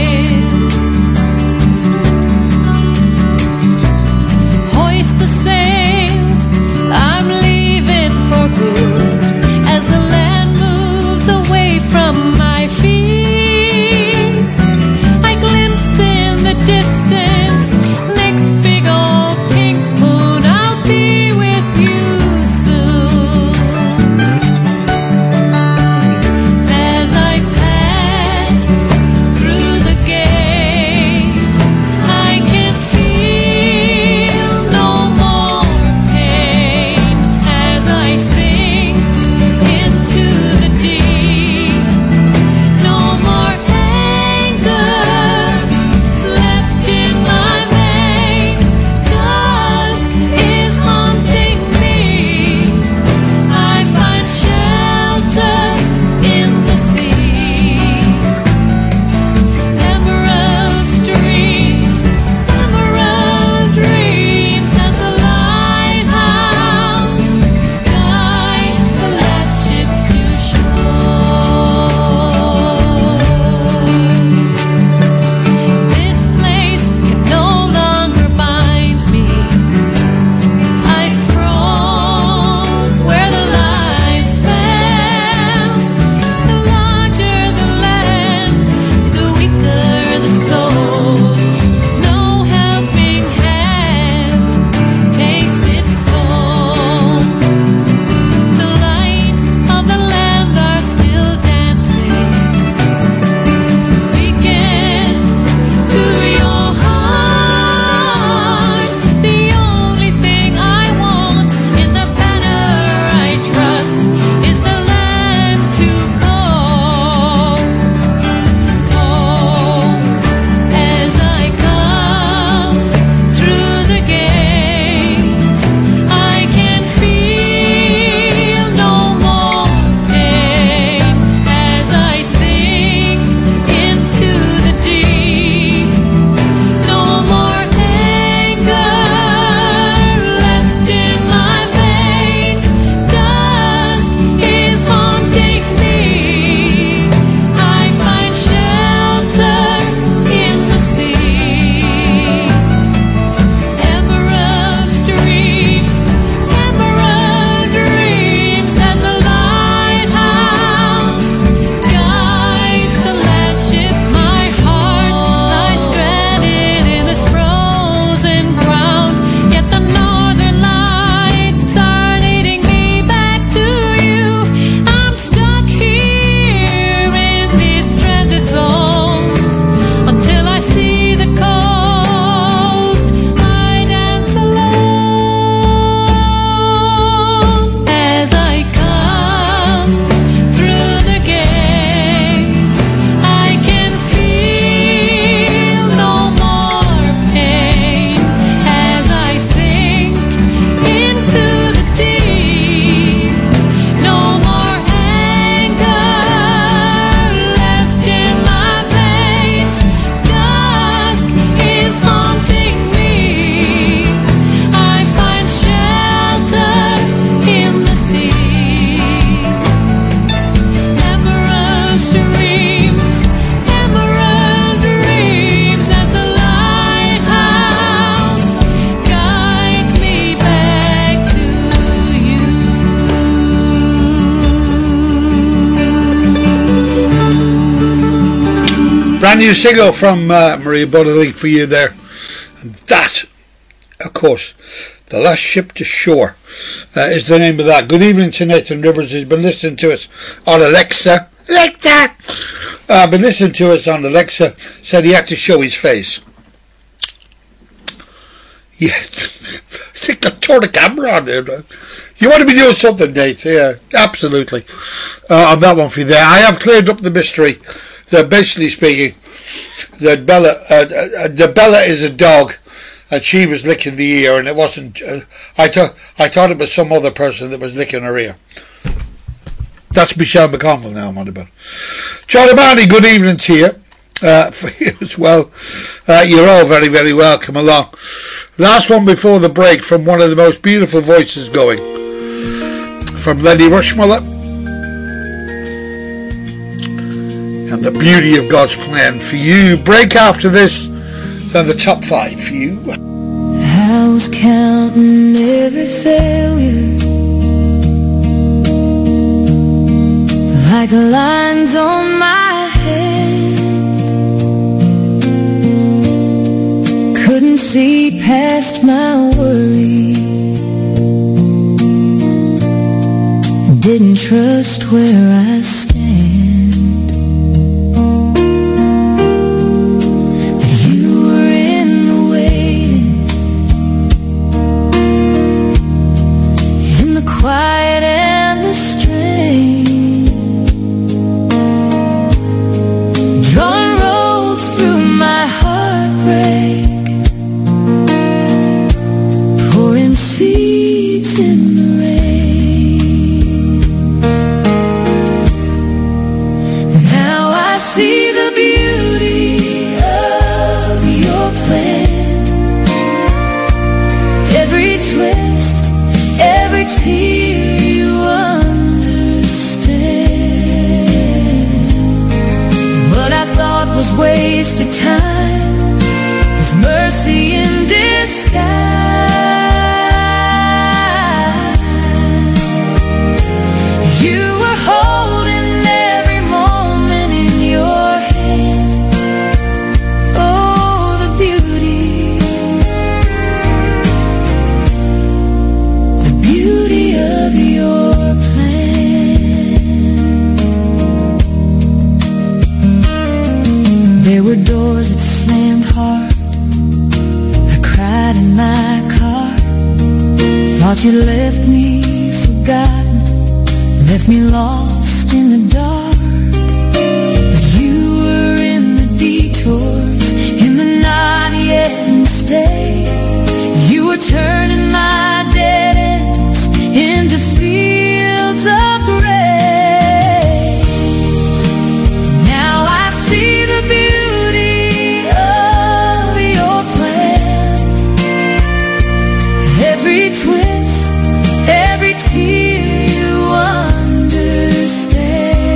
The sails, I'm leaving for good as the land moves away from my feet. I glimpse in the distance, next big old pink moon, I'll be with you soon. As I pass through the gates, I can feel no more pain as I sink into the deep.
Brand new single from uh, Maria Bodley for you there. And that, of course, The Last Ship to Shore uh, is the name of that. Good evening to Nathan Rivers, who's been listening to us on Alexa. Alexa! Uh, been listening to us on Alexa, said he had to show his face. Yes. I think I turned the camera on there. You want to be doing something, Nate? Yeah, absolutely. Uh, on that one for you there. I have cleared up the mystery that, basically speaking, that Bella, uh, uh, the Bella is a dog, and she was licking the ear, and it wasn't. Uh, I thought I thought it was some other person that was licking her ear. That's Michelle McConville now, I'm on about. Charlie Marty, good evening to you. Uh, for you as well. Uh, you're all very, very welcome along. Last one before the break from one of the most beautiful voices going, from Lenny Rushmiller, and The Beauty of God's Plan for you. Break after this, then the top five for you.
I was counting every failure, like lines on my head. Couldn't see past my worry, didn't trust where I stand. But you were in the waiting, in the quiet and the strain, drawing roads through my heartbreak, seeds in the rain. Now I see the beauty of your plan. Every twist, every tear you understand. What I thought was wasted time is mercy in disguise. Holding every moment in your hand. Oh, the beauty, the beauty of your plan. There were doors that slammed hard. I cried in my car. Thought you left me forgotten, left me lost in the dark. But you were in the detours, in the not yet stay. You were turning my dead ends into fields of grace. Now I see the beauty of your plan. Every twist, every tear you understand.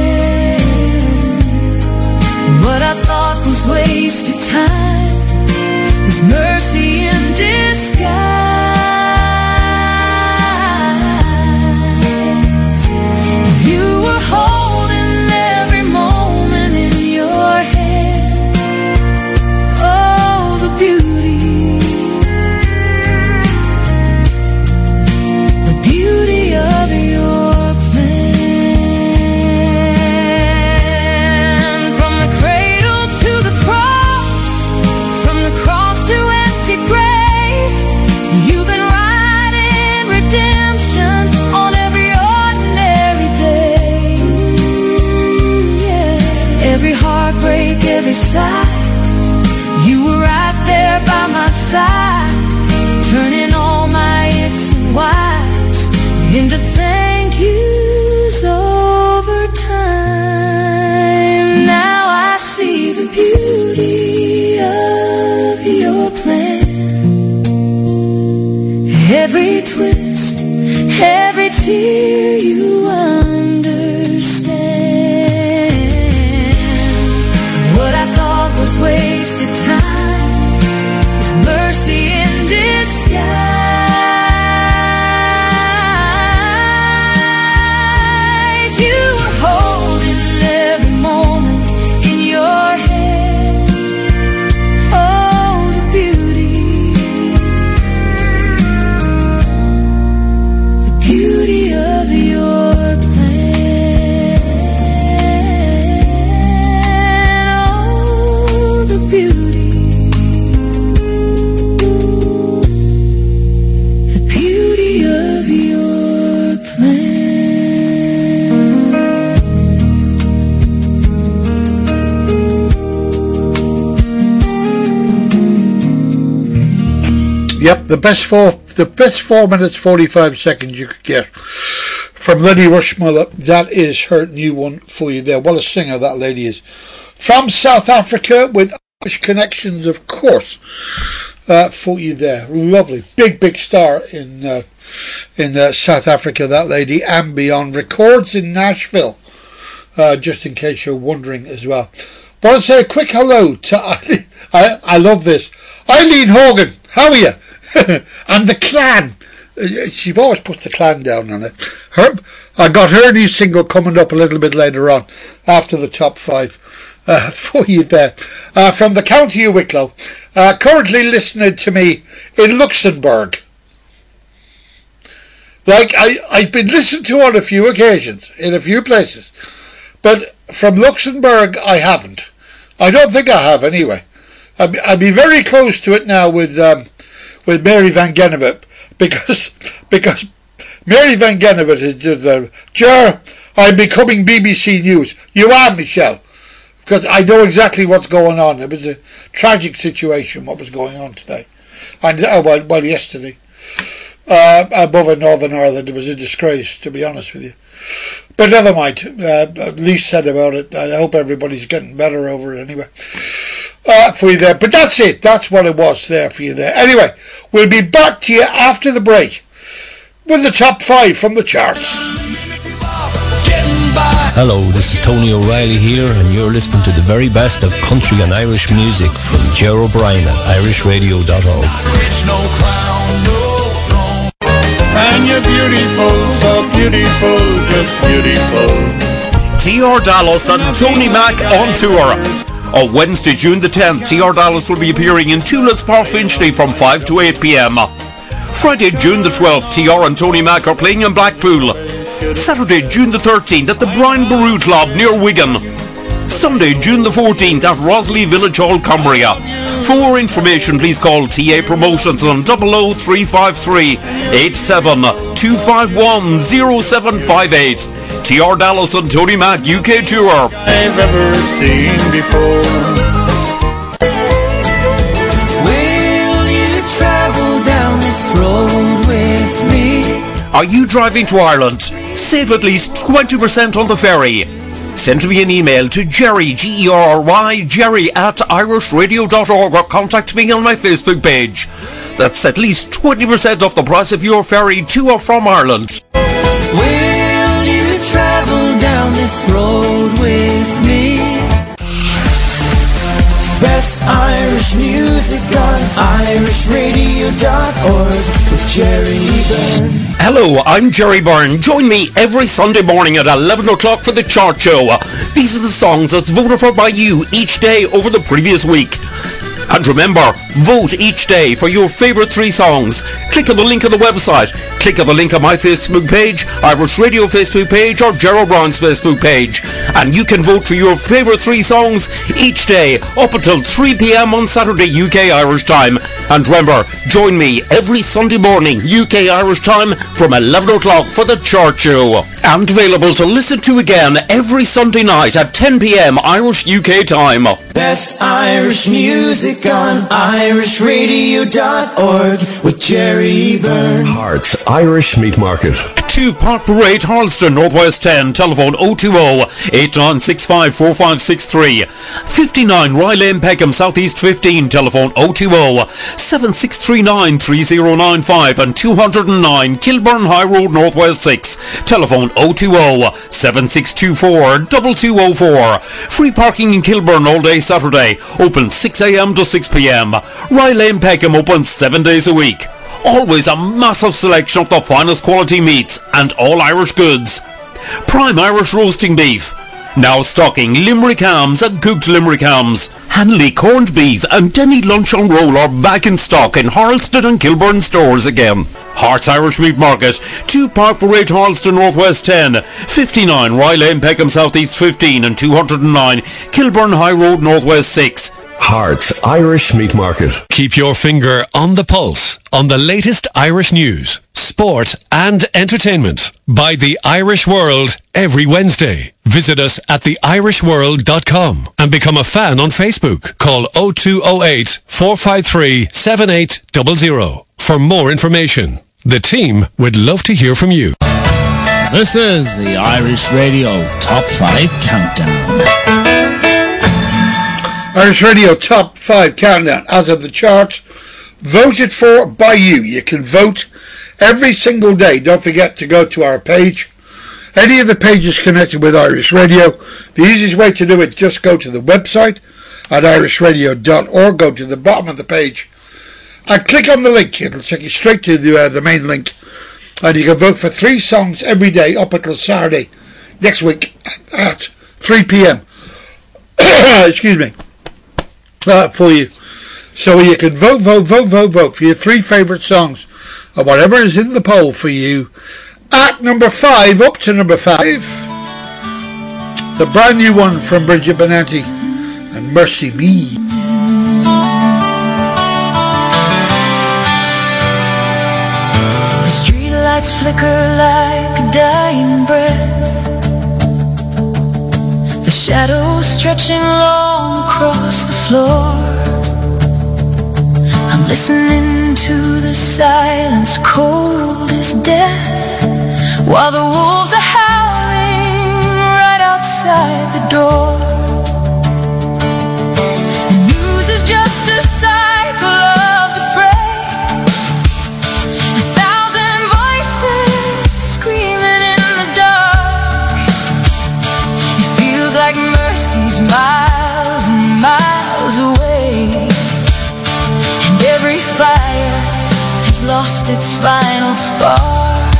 What I thought was wasted time was mercy in disguise. You were holding every moment in your hand. Oh, the beauty, the beauty of your every side. You were right there by my side, turning all my ifs and whys into thank yous over time. Now I see the beauty of your plan. Every twist, every tear you understand. What I thought was wasted time is mercy in disguise.
Yep, the best four, the best four minutes forty-five seconds you could get from Lady Rushmiller. That is her new one for you there. What a singer that lady is. From South Africa with Irish connections, of course, uh, for you there. Lovely, big big star in uh, in uh, South Africa. That lady, and beyond. Records in Nashville. Uh, just in case you're wondering as well. Want to say a quick hello to I, I, I love this. Eileen Hogan, how are you? And the Clan. She always puts the Clan down on it. Her, I got her new single coming up a little bit later on, after the top five, uh, for you there. Uh, from the County of Wicklow, uh, currently listening to me in Luxembourg. Like, I, I've been listened to on a few occasions, in a few places. But from Luxembourg, I haven't. I don't think I have, anyway. I'd be, I'd be very close to it now with um, with Mary Van Gennevet, because because Mary Van Gennevet is just, uh, Ger, I'm becoming B B C News. You are, Michelle. Because I know exactly what's going on. It was a tragic situation, what was going on today. And, uh, well, well, yesterday. Uh, above in Northern Ireland, it was a disgrace, to be honest with you. But never mind. Uh, at least said about it. I hope everybody's getting better over it anyway. Uh, for you there. But that's it. That's what it was there for you there. Anyway, we'll be back to you after the break with the top five from the charts.
Hello, this is Tony O'Reilly here, and you're listening to the very best of country and Irish music from Ger O'Brien at irish radio dot org.
And you're beautiful, so beautiful, just beautiful.
T R Dallas and Tony Mac on tour. On Wednesday, June the tenth, T R Dallas will be appearing in Tulips Park, Finchley from five to eight p.m. Friday, June the twelfth, T R and Tony Mac are playing in Blackpool. Saturday, June the thirteenth, at the Brian Baru Club near Wigan. Sunday, June the fourteenth, at Rosley Village Hall, Cumbria. For more information, please call T A Promotions on double oh three five three, eight seven two five one, oh seven five eight. T R Dallas and Tony Mac U K Tour.
I've ever seen before.
Will you travel down this road with me?
Are you driving to Ireland? Save at least twenty percent on the ferry. Send me an email to Jerry, G E R R Y, Jerry at irish radio dot org, or contact me on my Facebook page. That's at least twenty percent off the price of your ferry to or from Ireland.
Will you travel down this road with me? Best Irish music on irish radio dot org with Jerry Byrne.
Hello, I'm Jerry Byrne. Join me every Sunday morning at eleven o'clock for the Chart Show. These are the songs that's voted for by you each day over the previous week. And remember, vote each day for your favourite three songs. Click on the link on the website. Click on the link on my Facebook page, Irish Radio Facebook page, or Ger O'Brien's Facebook page. And you can vote for your favourite three songs each day up until three p.m. on Saturday U K Irish time. And remember, join me every Sunday morning U K Irish time from eleven o'clock for the Chart Show. And available to listen to again every Sunday night at ten p.m. Irish U K time.
Best Irish music on irish radio dot org with Jerry Byrne.
Hearts Irish Meat Market.
two Park Parade, Harleston, Northwest ten, telephone oh two oh, eight nine six five, four five six three. fifty-nine Rye Lane, Peckham, Southeast fifteen, telephone oh two oh, seven six three nine, three oh nine five, and two oh nine Kilburn High Road, Northwest six, telephone oh two oh, seven six two four, two two oh four. Free parking in Kilburn all day Saturday, open six a.m. to six p.m. Rye Lane, Peckham, open seven days a week. Always a massive selection of the finest quality meats and all Irish goods. Prime Irish roasting beef. Now stocking Limerick hams and cooked Limerick hams. Hanley corned beef and Denny lunch on roll are back in stock in Harleston and Kilburn stores again. Hearts Irish Meat Market, two Park Parade, Harleston, Northwest ten, fifty-nine Rye Lane, Peckham, Southeast fifteen, and two oh nine Kilburn High Road, Northwest six.
Hearts Irish Meat Market.
Keep your finger on the pulse on the latest Irish news, sport and entertainment by The Irish World every Wednesday. Visit us at the irish world dot com and become a fan on Facebook. Call oh two oh eight, four five three, seven eight zero zero. for more information. The team would love to hear from you.
This is the Irish Radio Top five Countdown.
Irish Radio Top five Countdown, as of the charts, voted for by you. You can vote every single day. Don't forget to go to our page. Any of the pages connected with Irish Radio, the easiest way to do it, just go to the website at irish radio dot org, go to the bottom of the page and click on the link. It'll take you straight to the, uh, the main link, and you can vote for three songs every day up until Saturday next week at three p.m. Excuse me. Uh, for you. So you can vote, vote, vote, vote, vote for your three favourite songs or whatever is in the poll for you. At number five, up to number five, the brand new one from Bridget Benanti and Mercy Me.
The streetlights flicker like a dying breath, the shadows stretching long across the floor. I'm listening to the silence cold as death, while the wolves are howling right outside the door. The news is just a cycle of the fray, a thousand voices screaming in the dark. It feels like mercy's miles and miles away, and every fire has lost its final spark.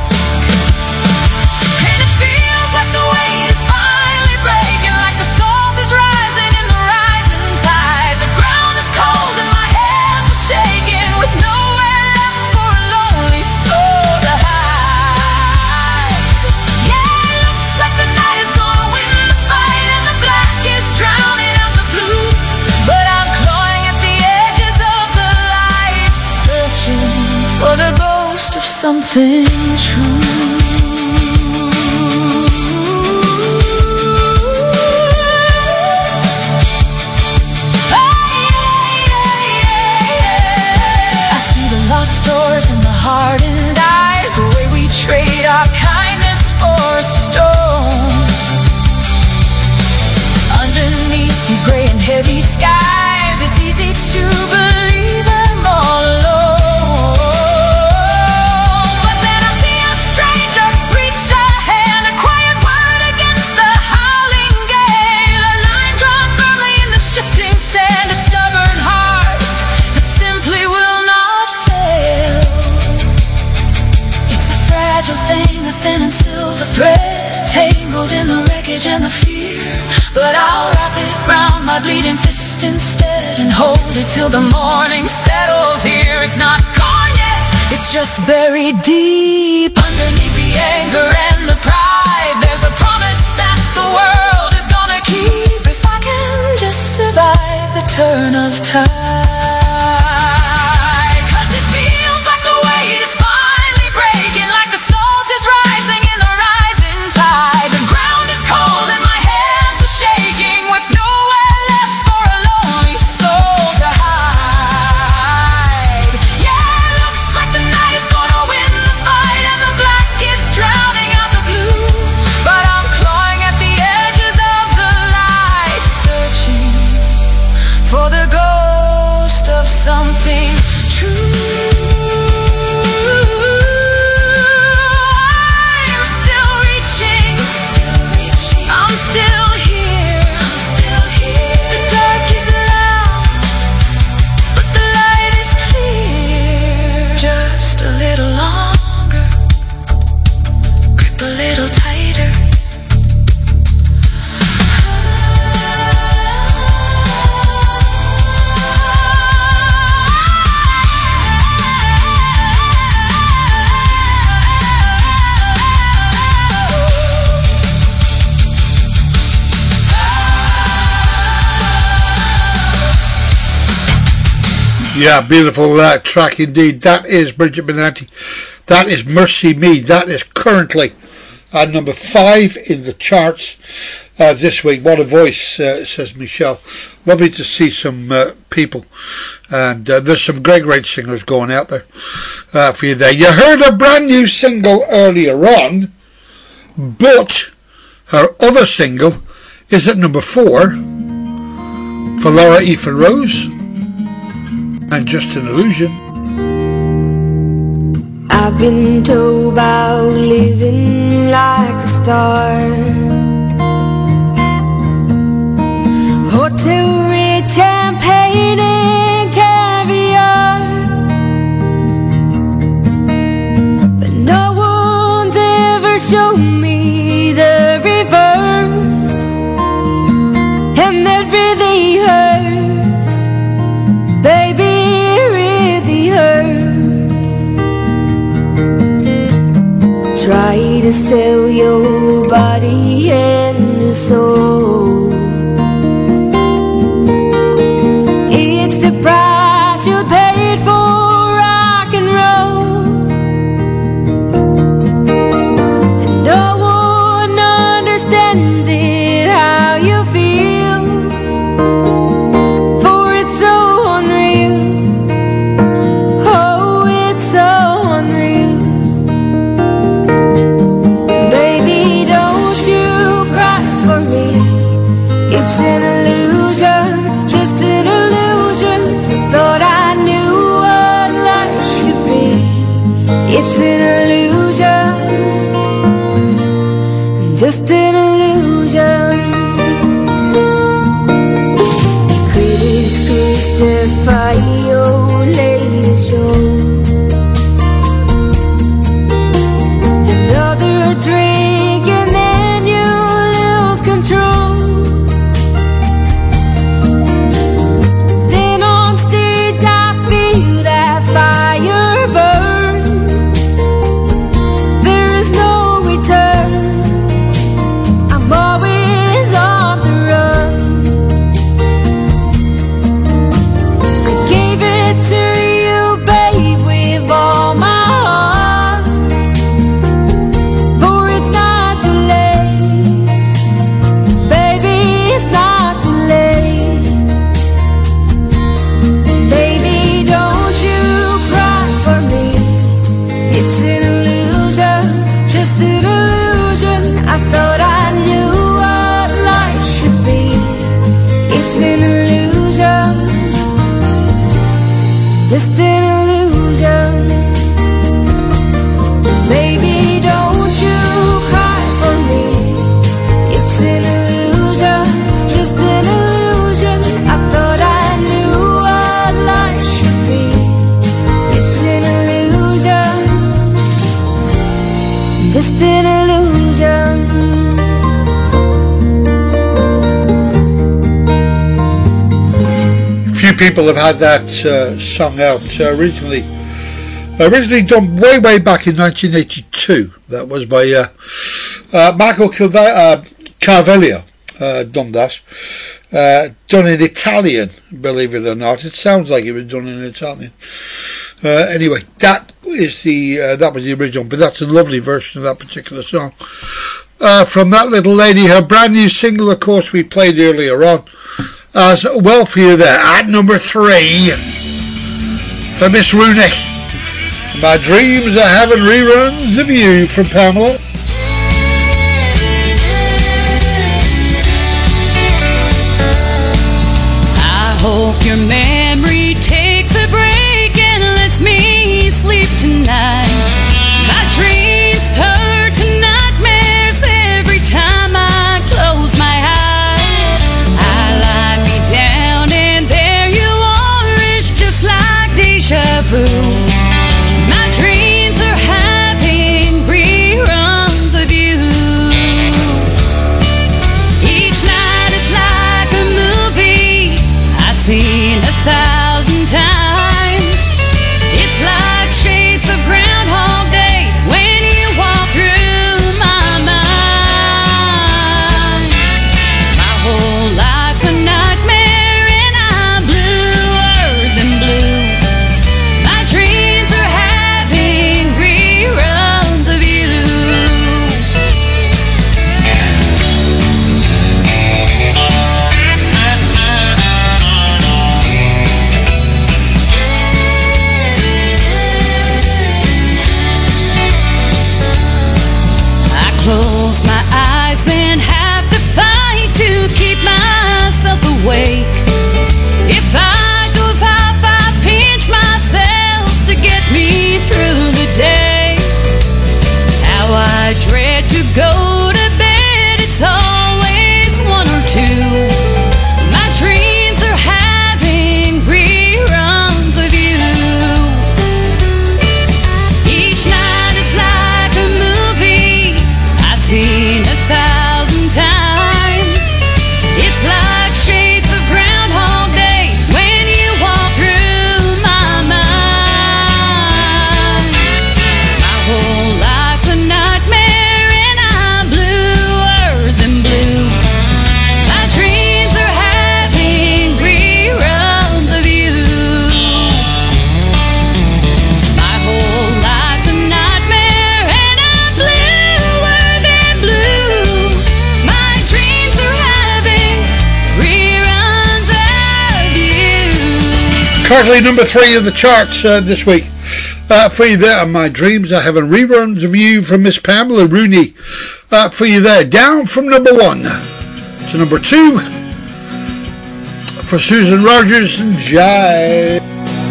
For the ghost of something true. I see the locked doors and the hardened eyes, the way we trade our kindness for a stone. Underneath these gray and heavy skies, it's easy to believe I'm all alone. Thin and silver thread, tangled in the wreckage and the fear, but I'll wrap it round my bleeding fist instead and hold it till the morning settles here. It's not gone yet, it's just buried deep underneath the anger and the pride. There's a promise that the world is gonna keep if I can just survive the turn of tide.
Yeah, beautiful uh, track indeed. That is Bridget Benanti. That is Mercy Me. That is currently and number five in the charts uh, this week. What a voice, uh, says Michelle. Lovely to see some uh, people, and uh, there's some great, great singers going out there uh, for you there. You heard a brand new single earlier on, but her other single is at number four for Laura Ethan Rose and Just an Illusion.
I've been told about living like a star, hotel rich, champagne and caviar, but no one's ever shown me the reverse, and that really hurts, baby, it really hurts. Try to sell your body and your soul, it's the price you paid for rock and roll, and no one understands it, how you feel, for it's so unreal, oh, it's so unreal. Baby, don't you cry for me, it's an illusion, just an illusion. Thought I knew what life should be, it's an illusion, just an illusion. Critics crucify your latest show, another drink and then you lose control. Then on stage I feel that fire burn, there is no return, I'm always on the run. I gave it to you, babe, with all my heart, for it's not too late, baby, it's not too late. Baby, don't you cry for me, it's an illusion, just an illusion. I thought I knew what life should be, it's an illusion, just an illusion. Baby, don't you cry for me, it's an illusion, just an illusion. I thought I knew what life should be, it's an illusion, just an illusion.
Few people have had that uh, song out uh, originally. Originally done way, way back in nineteen eighty-two. That was by uh, uh, Marco Calve- uh, Carvelio. Uh, done that. Uh, done in Italian, believe it or not. It sounds like it was done in Italian. Uh, anyway, that is the uh, that was the original, but that's a lovely version of that particular song. Uh, from that little lady, her brand new single, of course, we played earlier on. As well for you there at number three for Miss Rooney. My dreams are having reruns of you from Pamela.
I hope your memory takes a break and lets me sleep tonight. My dreams turn to nightmares every time I close my eyes. I lie me down and there you are, it's just like deja vu. My dreams are having reruns of you. Each night is like a movie I've seen a thousand times. It's like shades of Groundhog
Currently number three of the charts uh, this week. Uh, for you there, My Dreams Are Having reruns of you from Miss Pamela Rooney. Uh, for you there, down from number one to number two for Susan Rogers and Jive.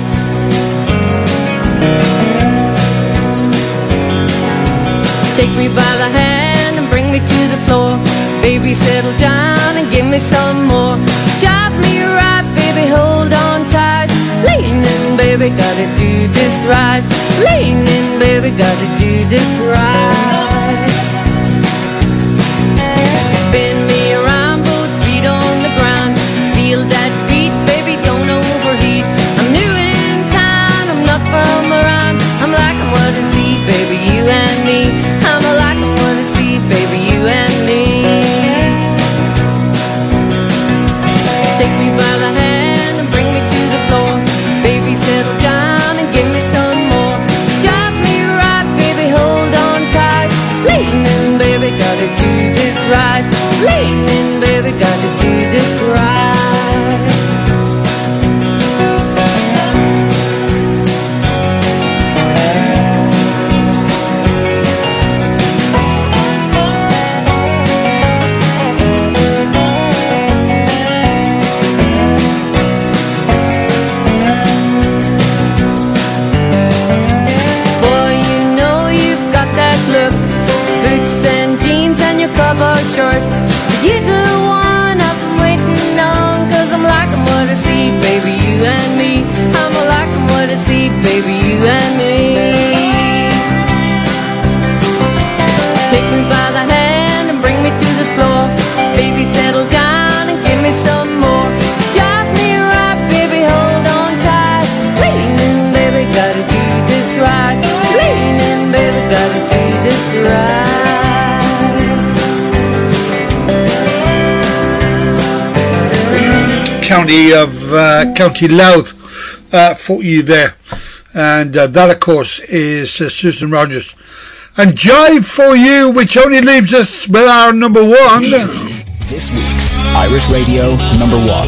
Take me by the hand and bring me to the floor. Baby, settle down and give me some more. Jive me right, baby, hold on tight. Lean in, baby, gotta do this right. Lean in, baby, gotta do this right. Spin me around, both feet on the ground. Feel that beat, baby, don't overheat. I'm new in town, I'm not from around. I'm like I'm what I see, baby, you and me. I'm a like I'm what I see, baby, you and me. Take me by the hand and bring me to the floor. Baby, settle down and give me some more. Jive me right, baby, hold on tight. Lean in, baby, gotta do this right. Lean in, baby, gotta do this right. Short. You're the one I've been waiting on. Cause I'm liking what I see, baby, you and me. I'm a liking what I see, baby, you and me. Take me by the hand and bring me to the floor. Baby, settle down and give me some more. Jive me right, baby, hold on tight. Lean in, baby, gotta do this right. Lean in, baby, gotta do this right.
County of uh, County Louth uh, for you there, and uh, that of course is uh, Susan Rogers and Jive for you, which only leaves us with our number one.
This week's Irish Radio number one.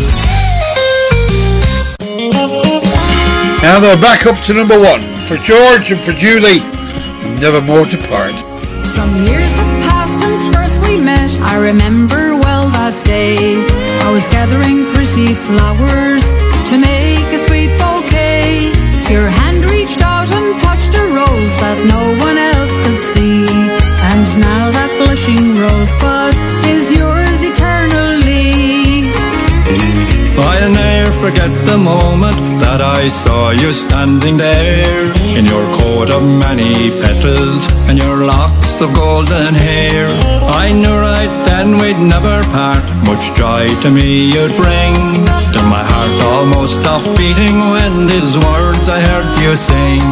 Now they're back up to number one for George and for Julie. Never more to part.
Some years have passed since first we met. I remember well that day. I was gathering pretty flowers to make a sweet bouquet. Your hand reached out and touched a rose that no one else could see. And now that blushing rosebud is yours eternally.
I'll never forget the moment that I saw you standing there, in your coat of many petals and your locks of golden hair. I knew right then we'd never part. Much joy to me you'd bring, till my heart almost stopped beating when these words I heard you sing.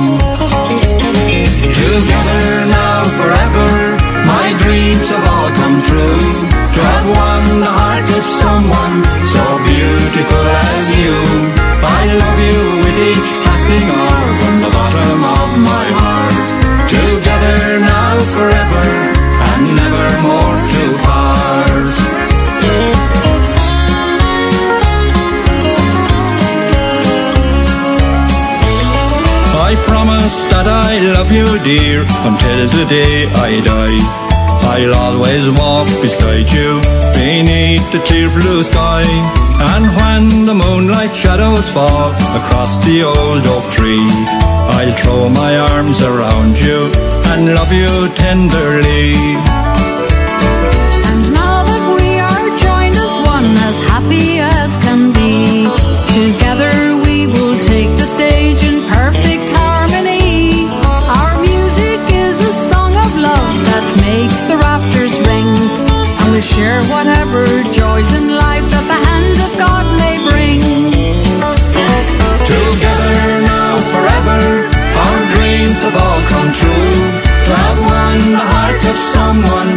Together now forever, my dreams have all come true. To have won the heart of someone so beautiful as you. I love you with each passing hour from the bottom of my heart. Together now forever and never more to part. I promise that I love you, dear, until the day I die. I'll always walk beside you beneath the clear blue sky. And when the moonlight shadows fall across the old oak tree, I'll throw my arms around you and love you tenderly.
And now that we are joined as one, as happy as can be, together we will take the stage in perfect harmony. Our music is a song of love that makes the rafters ring, and we'll share whatever joys in life that the hand of God may bring.
Together now forever, our dreams have all come true. To have won the heart of someone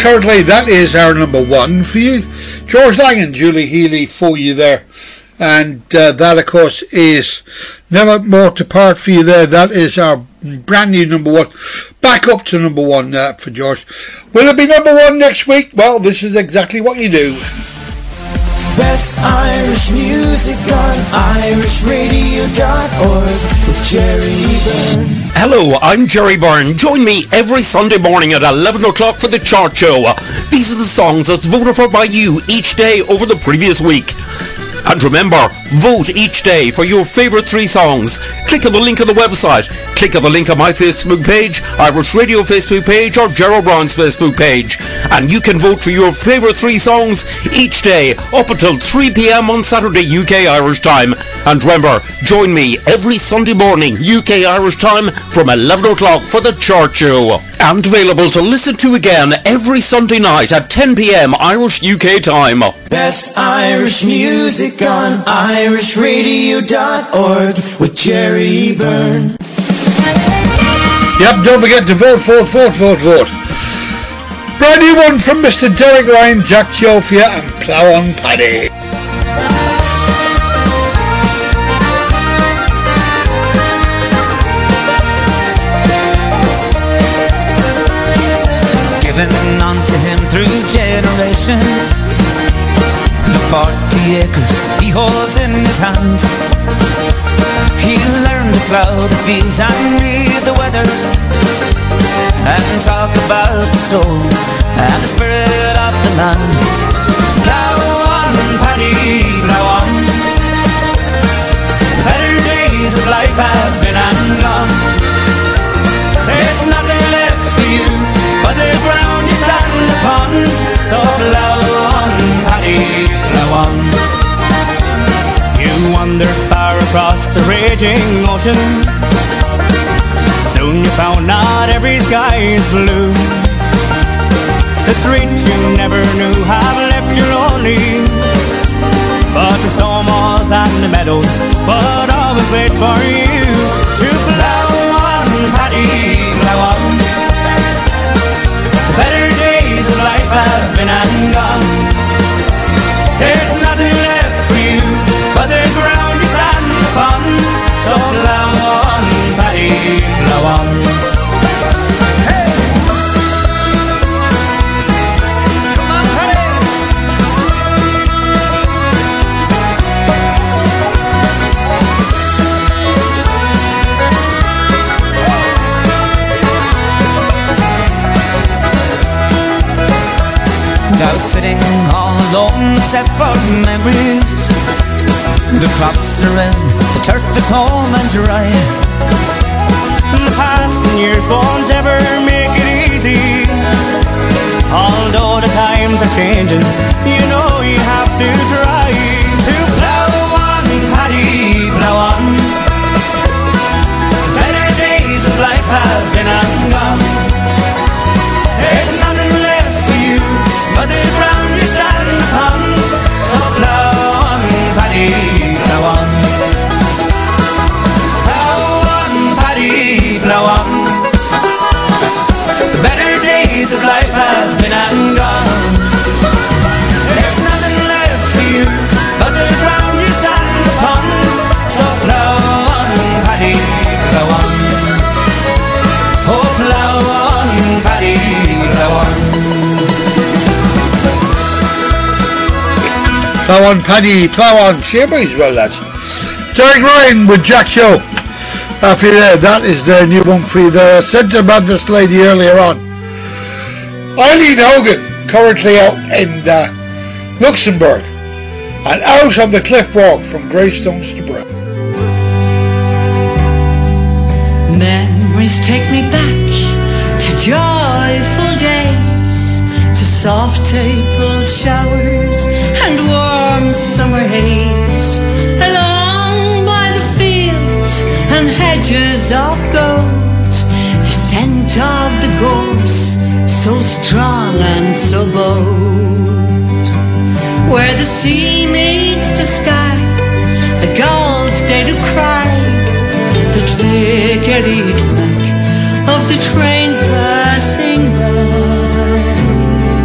currently that is our number one for you. George Lang and Julie Healy for you there. And uh, that, of course, is Never More to Part for you there. That is our brand new number one. Back up to number one uh, for George. Will it be number one next week? Well, this is exactly what you do.
Best Irish music on irish radio dot org with Jerry Byrne.
Hello, I'm Jerry Byrne. Join me every Sunday morning at eleven o'clock for the Chart Show. These are the songs that's voted for by you each day over the previous week. And remember, vote each day for your favourite three songs. Click on the link on the website. Click on the link on my Facebook page, Irish Radio Facebook page, or Gerald Brown's Facebook page. And you can vote for your favourite three songs each day up until three p.m. on Saturday U K Irish time. And remember, join me every Sunday morning U K Irish time from eleven o'clock for the Chart Show. And available to listen to again every Sunday night at ten p.m. Irish U K time.
Best Irish music on irish radio dot org with Jerry Byrne.
Yep, don't forget to vote, vote, vote, vote, vote. Brand new one from Mister Derek Ryan, Jack Jofia and Plough on Paddy.
Given unto him through generations, the forty acres he holds in his hands. He learned to plough the fields and read the weather, and talk about the soul and the spirit of the land. Plough on, Paddy, plough on. The better days of life have been and gone. There's nothing left for you but the ground you stand upon. So plough on, Paddy, plough on. You wandered far across the raging ocean. Soon you found not every sky is blue. The streets you never knew have left you lonely, but the stone walls and the meadows would always wait for you to plough on, Paddy, plough on. The better days of life have been and gone. There's nothing left for you but the ground you stand upon. So plough on, Paddy, plough on. Hey! Come on, Paddy! Now sitting all alone except for memories. The crops are in, the turf is home and dry. The passing years won't ever make it easy. Although the times are changing, you know you have to try to plough on, Paddy, plough on. The better days of life have been and gone. There's nothing left for you but the ground you stand upon. So plough on, Paddy, plough on. Plough on, Paddy, plough on. The better days of life have been and gone. There's nothing left for you but the ground you stand upon. So plough on, Paddy, plough on. Oh, plough on, Paddy, plough on.
Plough on, Paddy, plough on. Shamey as well, lads. Derek Ryan with Jack Show. Uh, for you there, that is their new one for you there. I said about this lady earlier on. Eileen Hogan, currently out in uh, Luxembourg, and out on the cliff walk from Greystones to Brown.
Memories take me back to joyful days, to soft April showers and warm summer haze, along by the fields and hedges of gold, the scent of the gorse so strong and so bold, where the sea meets the sky, the gulls dare to cry, the clickety clack of the train passing by.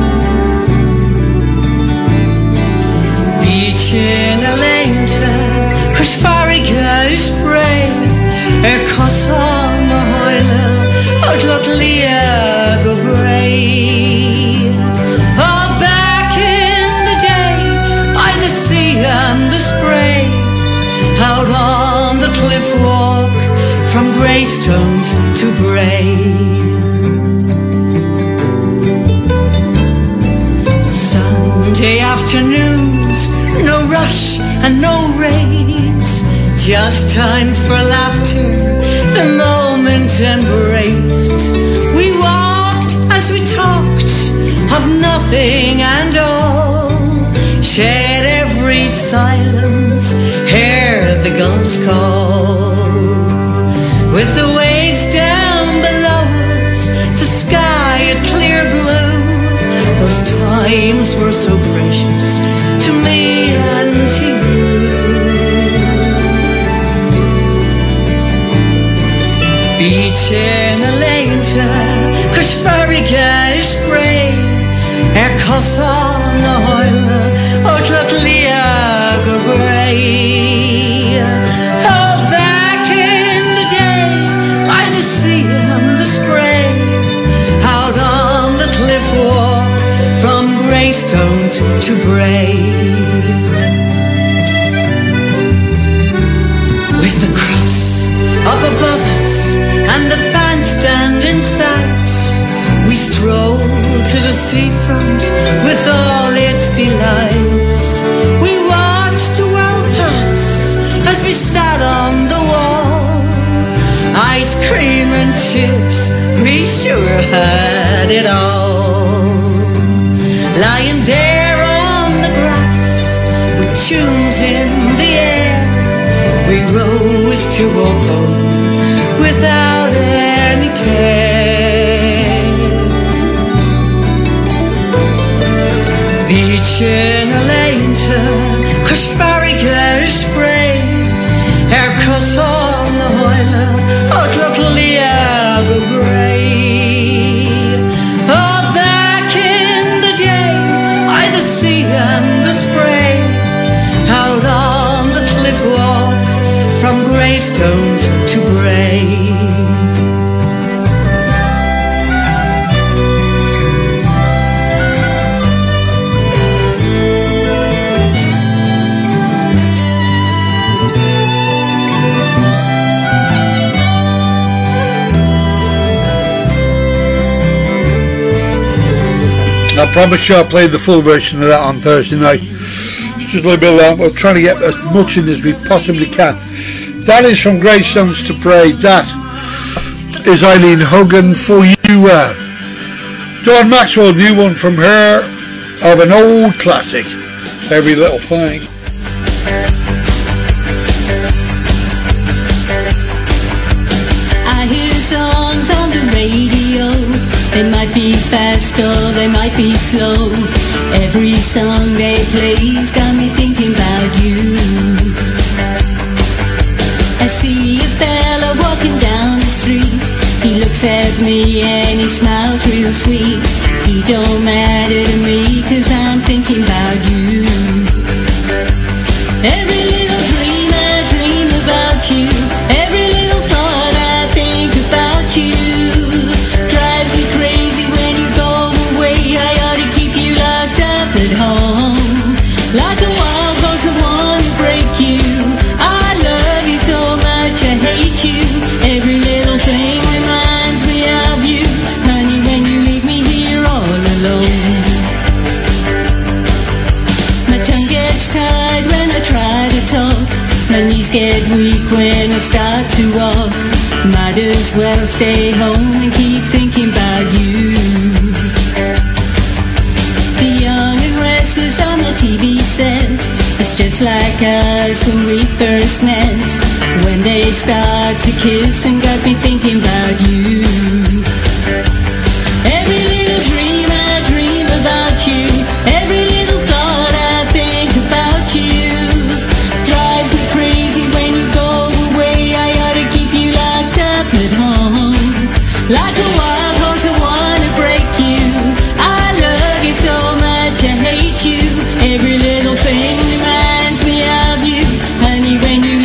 Cos farigad spray Er cosa na hoile Od lot lia go bray Oh, back in the day By the sea and the spray Out on the cliff walk From Greystones to Bray Sunday afternoons No rush and no race Just time for laughter The moment embraced We walked as we talked Of nothing and all Shared every silence Heard the gulls call With the waves down below us The sky a clear blue Those times were so precious To me and to you Beach in a lenta Cos farigad spray Er cosa na hoile Od lot lia go bray Oh, back in the day By the sea and the spray Out on the cliff walk From Greystones to Bray With the cross up above us And the bandstand in sight We strolled to the seafront With all its delights We watched the world pass As we sat on the wall Ice cream and chips We sure had it all Lying there on the grass With tunes in the air We rose to walk home Without any care Beach in a lenta Cos farigad spray Er cosa na hoile Od lot lia go bray Oh, back in the day By the sea and the spray Out on the cliff walk From Greystones to Bray
I promise you I'll play the full version of that on Thursday night. It's just a little bit long, but I'm trying to get as much in as we possibly can. That is from Greystones to Bray. That is Eileen Hogan for you. Uh, Dawn Maxwell, new one from her of an old classic, Every Little Thing.
I hear songs on the radio. They might be fast or they might be slow. Every song they play's got me thinking about you. I see a fella walking down the street. He looks at me and he smiles real sweet. He don't matter to me 'cause I'm thinking about you. Every little dream I dream about you. Every little thought I think about you. Drives me crazy when you go away. I ought to keep you locked up at home. Like a wild horse I wanna break you. I love you so much I hate you. Every little thing reminds me of you. Honey, when you leave me here all alone. My tongue gets tied when I try to talk. My knees get weak when I start to walk. Might as well stay home and keep thinking about you. The young and restless on the T V set. It's just like us when we first met. When they start to kiss and got me thinking about you. Every little dream I dream about you. Every little thought I think about you. Drives me crazy when you go away. I ought to keep you locked up at home. Like a wild horse I wanna break you. I love you so much I hate you. Every little thing reminds me of you. Honey, when you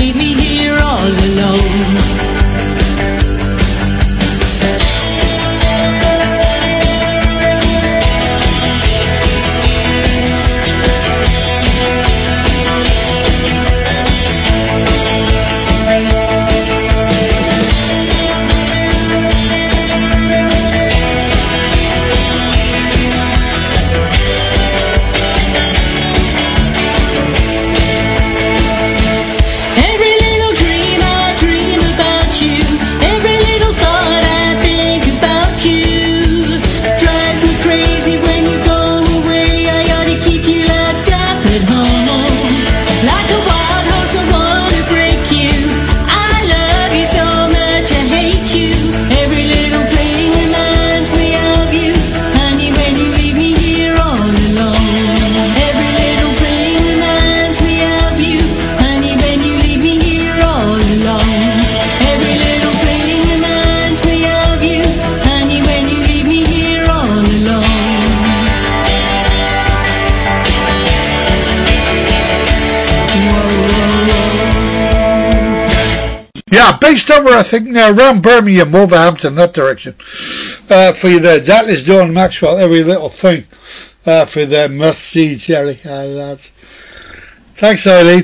Yeah, based over, I think, uh, around Birmingham, Wolverhampton, that direction. Uh, for you there. That is Dawn Maxwell, every little thing. Uh, for the merci, Jerry. Uh, lads. Thanks, Eileen.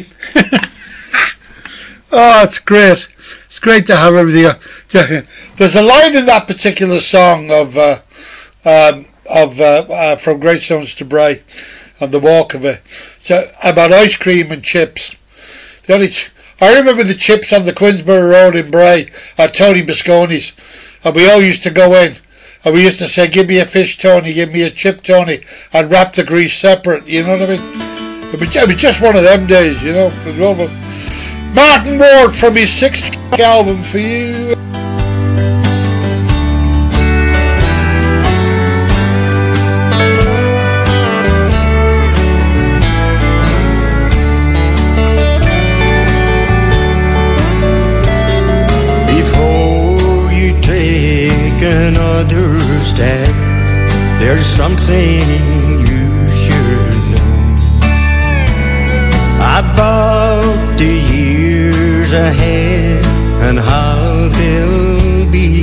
Oh, it's great. It's great to have everything. There's a line in that particular song of uh, um, of uh, uh, From Greatstones to Bray and the walk of it. So about ice cream and chips. The only ch- I remember the chips on the Queensborough Road in Bray at Tony Bisconi's, and we all used to go in and we used to say, give me a fish Tony, give me a chip Tony, and wrap the grease separate, you know what I mean? It was, it was just one of them days, you know. Martin Ward from his sixth album for you.
Before you take another step, there's something you should know about the years ahead and how they'll be.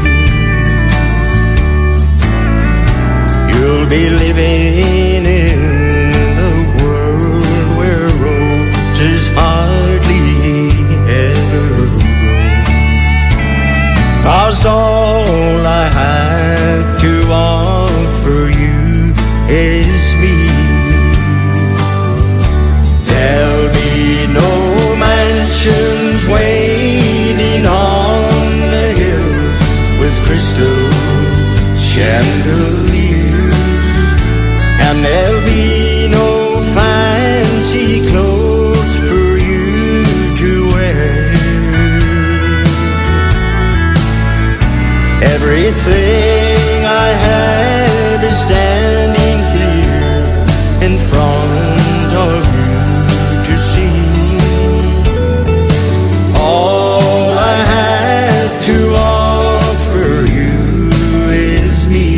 You'll be living in a world where roses hardly ever grow. 'Cause all I have to offer you is me. There'll be no mansions waiting on the hill with crystal chandeliers, and there'll be no fancy clothes for you to wear. Everything I have is standing here in front of you to see. All I have to offer you is me.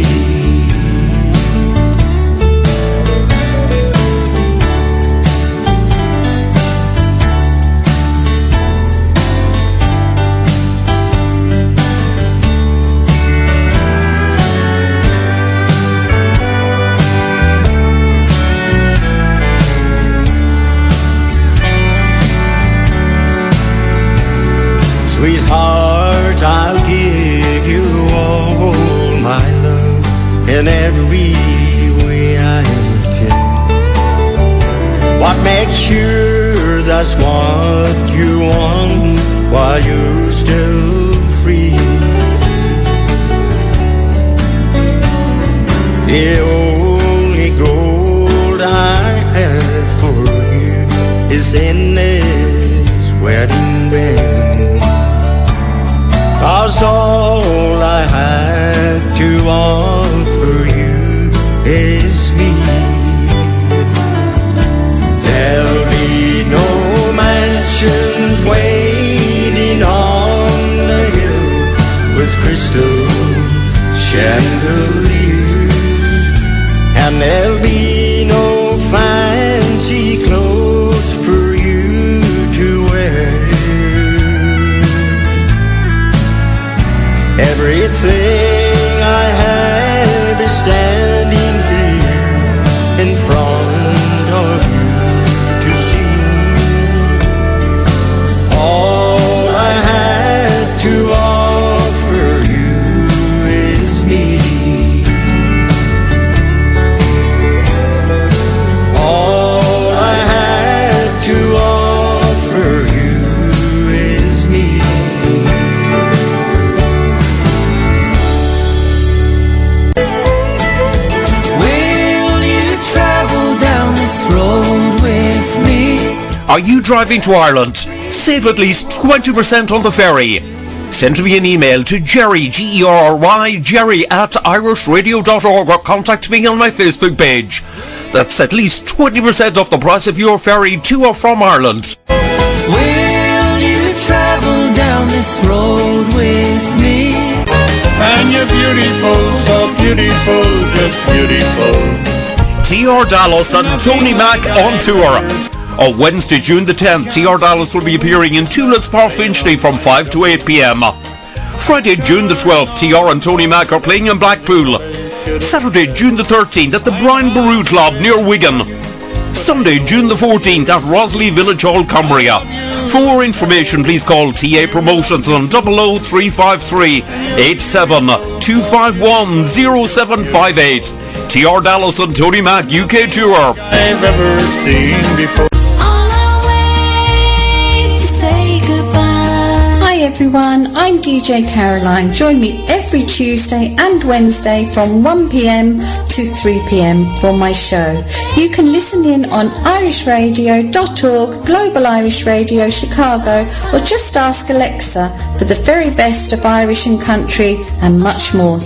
Sweetheart, I'll give you all my love in every way I can. But make sure that's what you want while you're still free. The only gold I have for you is in this wedding ring. 'Cause all I have to offer you is me. There'll be no mansions waiting on the hill with crystal chandeliers, and there'll be no fancy clothes for you to wear. Everything I have is standing here in front of you to see. All I have to offer you is me. All I have to offer you is me.
Are you driving to Ireland? Save at least twenty percent on the ferry. Send me an email to Jerry, G E R R Y, Jerry at irish radio dot org, or contact me on my Facebook page. That's at least twenty percent off the price of your ferry to or from Ireland.
Will you travel down this road with me?
And you're beautiful, so beautiful, just beautiful.
T R Dallas and Tony Mac on tour. On Wednesday, June the tenth, T R Dallas will be appearing in Tulips Park, Finchley from five to eight p.m. Friday, June the twelfth, T R and Tony Mack are playing in Blackpool. Saturday, June the thirteenth, at the Brian Baru Club near Wigan. Sunday, June the fourteenth, at Rosley Village Hall, Cumbria. For more information, please call T A Promotions on double oh three five three, eight seven two five one, oh seven five eight. T R Dallas and Tony Mack U K Tour.
I've ever seen before.
On our way to say goodbye. Hi everyone, I'm D J Caroline. Join me every Tuesday and Wednesday from one p.m. to three p.m. for my show. You can listen in on irish radio dot org, Global Irish Radio Chicago, or just ask Alexa for the very best of Irish and country and much more.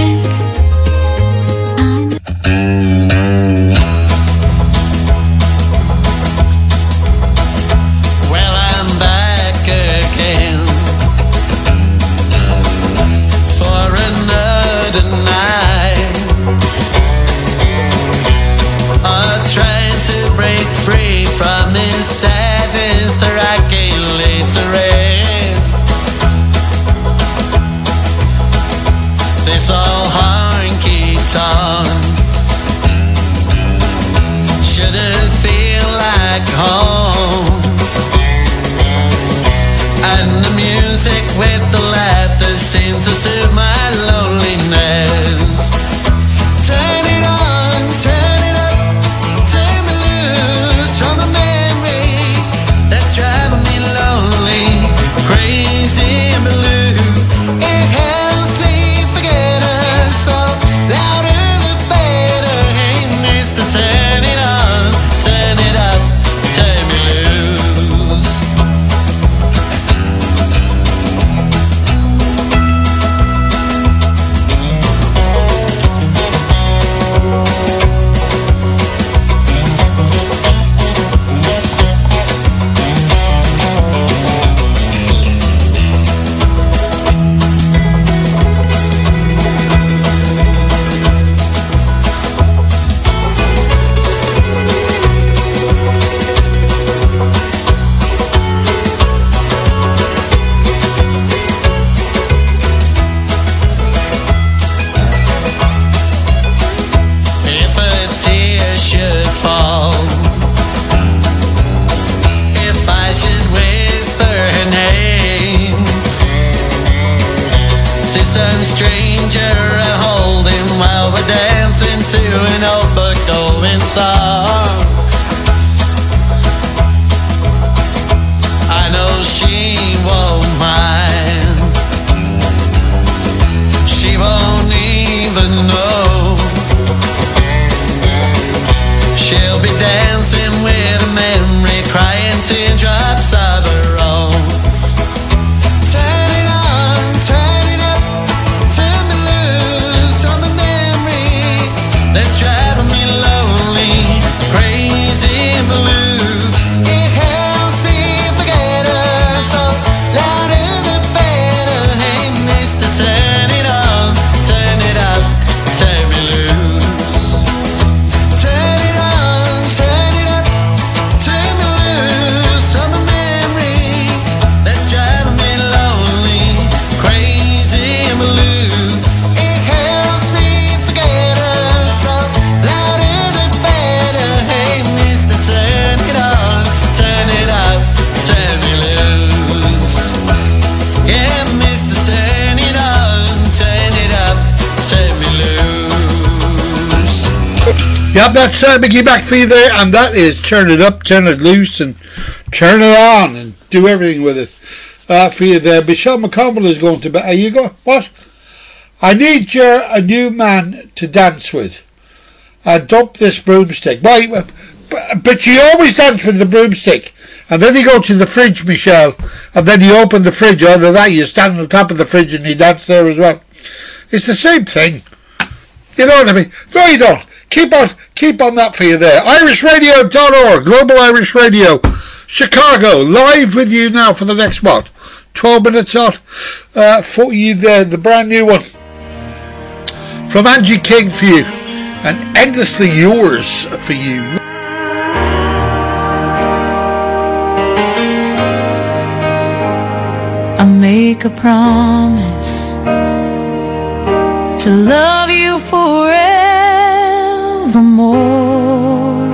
From this sadness that I can't lay to rest. This old honky tonk shouldn't feel like home. And the music with the laughter seems to soothe my loneliness. Turn it on, turn it up, turn me loose from the memory that's driving me lonely, crazy and blue. It helps me forget her, so louder the better. Hey, mister, turn it on, turn it up, turn me loose. If a tear should fall, if I should whisper her name to some stranger I hold him while we're dancing to an old but going song, I know she won't mind. She won't even know. She'll be dancing with a memory, crying teardrops of her own. Turn it on, turn it up, turn me loose on the memory that's driving me lonely, crazy and blue. It helps me forget her, so louder the better. Hey, mister, turn it on, turn it up, turn me loose. Turn it on, turn it up, turn me loose on the memory that's driving me lonely, crazy and blue. It helps me forget her, so louder the better. Hey, mister, turn it on, turn it up, turn me loose. Yeah, mister, turn it on, turn it up, turn me loose.
Yep, that's uh, Mickey Mac for you there, and that is Turn It Up, Turn It Loose, and Turn It On, and do everything with it uh, for you there. Michelle McConnell is going to be, are you go, what? I need your, a new man to dance with. Uh, dump this broomstick. Why? But, but you always dance with the broomstick, and then you go to the fridge, Michelle, and then you open the fridge, either that, you stand on top of the fridge and you dance there as well. It's the same thing. You know what I mean? No, you don't. Keep on, keep on that for you there. irish radio dot org, Global Irish Radio, Chicago, live with you now for the next, what, twelve minutes on, uh, for you there, the brand new one from Angie King for you, and Endlessly Yours for you.
make a promise to love you forevermore.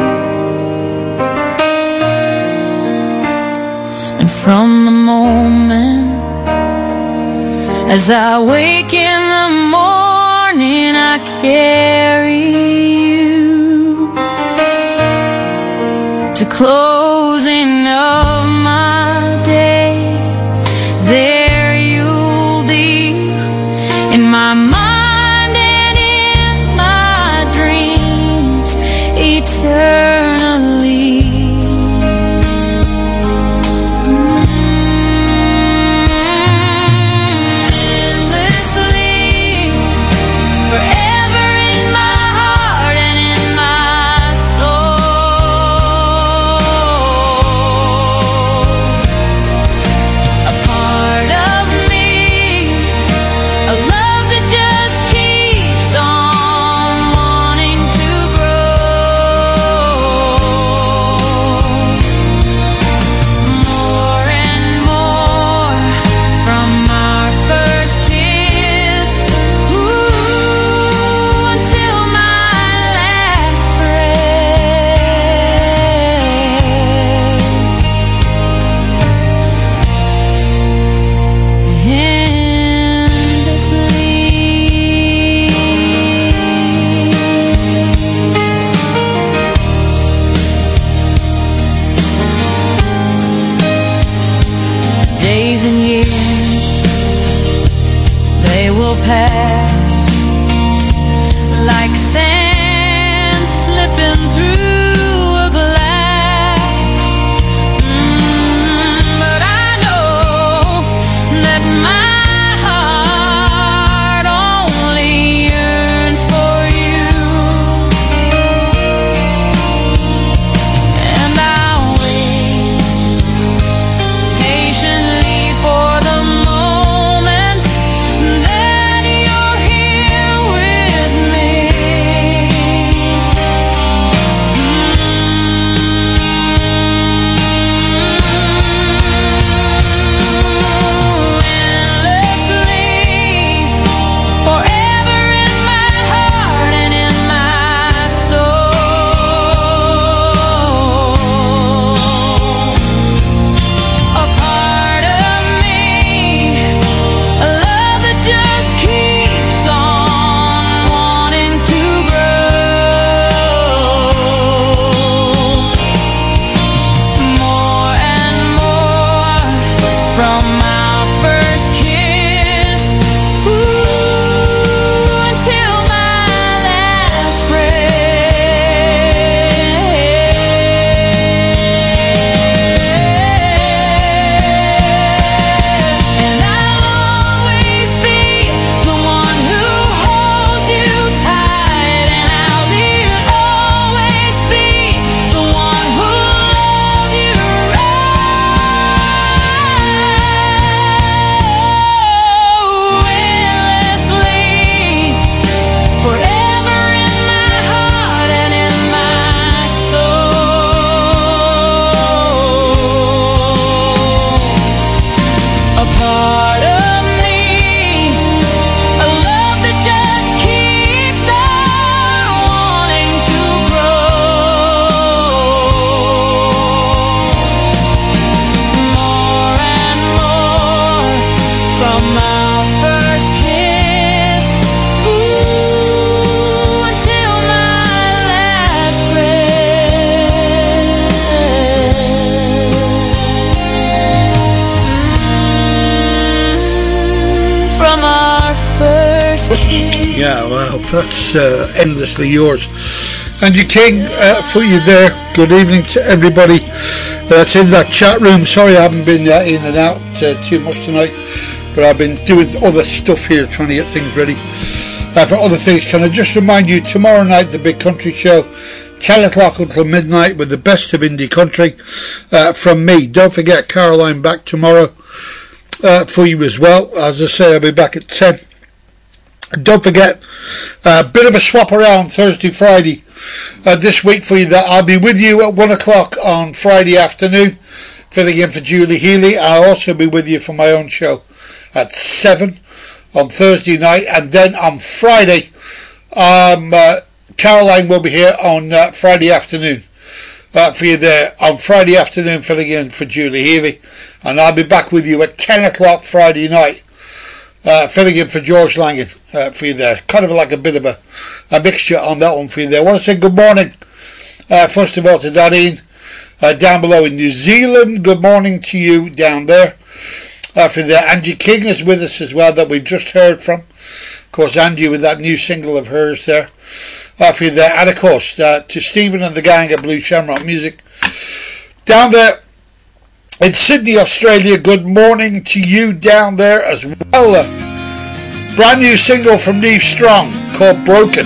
And from the moment as I wake in the morning, I carry you to closing of my day. There you'll be in my mind and in my dreams eternally.
Yeah, well, that's uh, Endlessly Yours. Angie King, uh, for you there. Good evening to everybody that's in that chat room. Sorry I haven't been uh, in and out uh, too much tonight, but I've been doing other stuff here, trying to get things ready uh, for other things. Can I just remind you, tomorrow night, the Big Country Show, ten o'clock until midnight, with the best of indie country uh, from me. Don't forget, Caroline back tomorrow uh, for you as well. As I say, I'll be back at ten. Don't forget, a uh, bit of a swap around Thursday, Friday uh, this week for you. That I'll be with you at one o'clock on Friday afternoon filling in for Julie Healy. I'll also be with you for my own show at seven on Thursday night, and then on Friday, um, uh, Caroline will be here on uh, Friday afternoon uh, for you there on Friday afternoon, filling in for Julie Healy, and I'll be back with you at ten o'clock Friday night, uh, filling in for George Langan uh, for you there. Kind of like a bit of a, a mixture on that one for you there. I want to say good morning, uh, first of all, to Darlene uh, down below in New Zealand. Good morning to you down there. Uh, for there, Angie King is with us as well, that we've just heard from. Of course, Angie with that new single of hers there. Uh, for you there, and of course, uh, to Stephen and the gang at Blue Shamrock Music down there in Sydney, Australia. Good morning to you down there as well. Uh, brand new single from Neve Strong called Broken.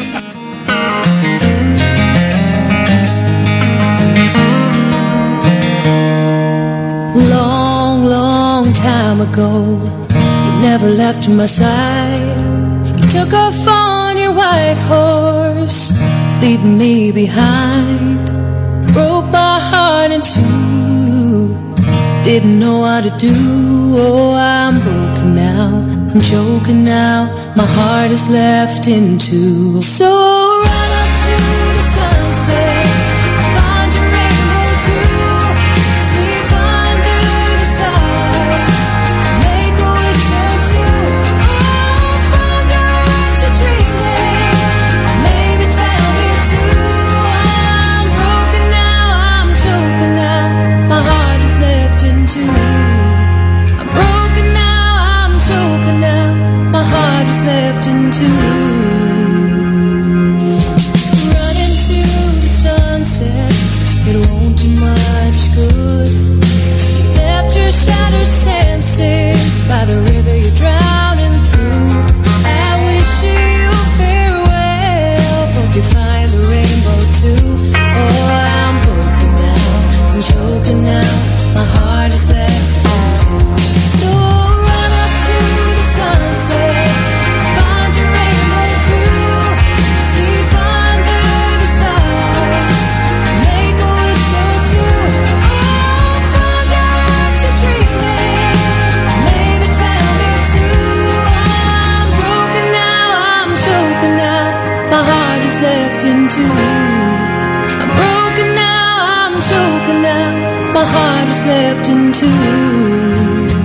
Long, long time ago, you never left my side. You took off on your white horse, leaving me behind. Broke my heart in two, didn't know what to do. Oh, I'm broken now, I'm choking now. My heart is left in two. So run up to the sunset, find your rainbow too. Sleep under the stars, make a wish or two. Oh, find out what you're dreaming, maybe tell me too. I'm broken now, I'm choking now. My heart is left in two. I'm broken now, I'm choking now. My heart is left in two. Running to the sunset, it won't do much good. You left your shattered senses by the river you're drowning through. I wish you farewell, hope you find the rainbow too. Oh, I'm broken now, I'm choking now. My heart is left in two. So run up to the sunset, find your rainbow too. Sleep under the stars, make a wish or two. Oh, find out what you're dreaming, maybe tell me too. I'm broken now, I'm choking now. My heart is left in two. I'm broken now, I'm choking now. My heart is left in two.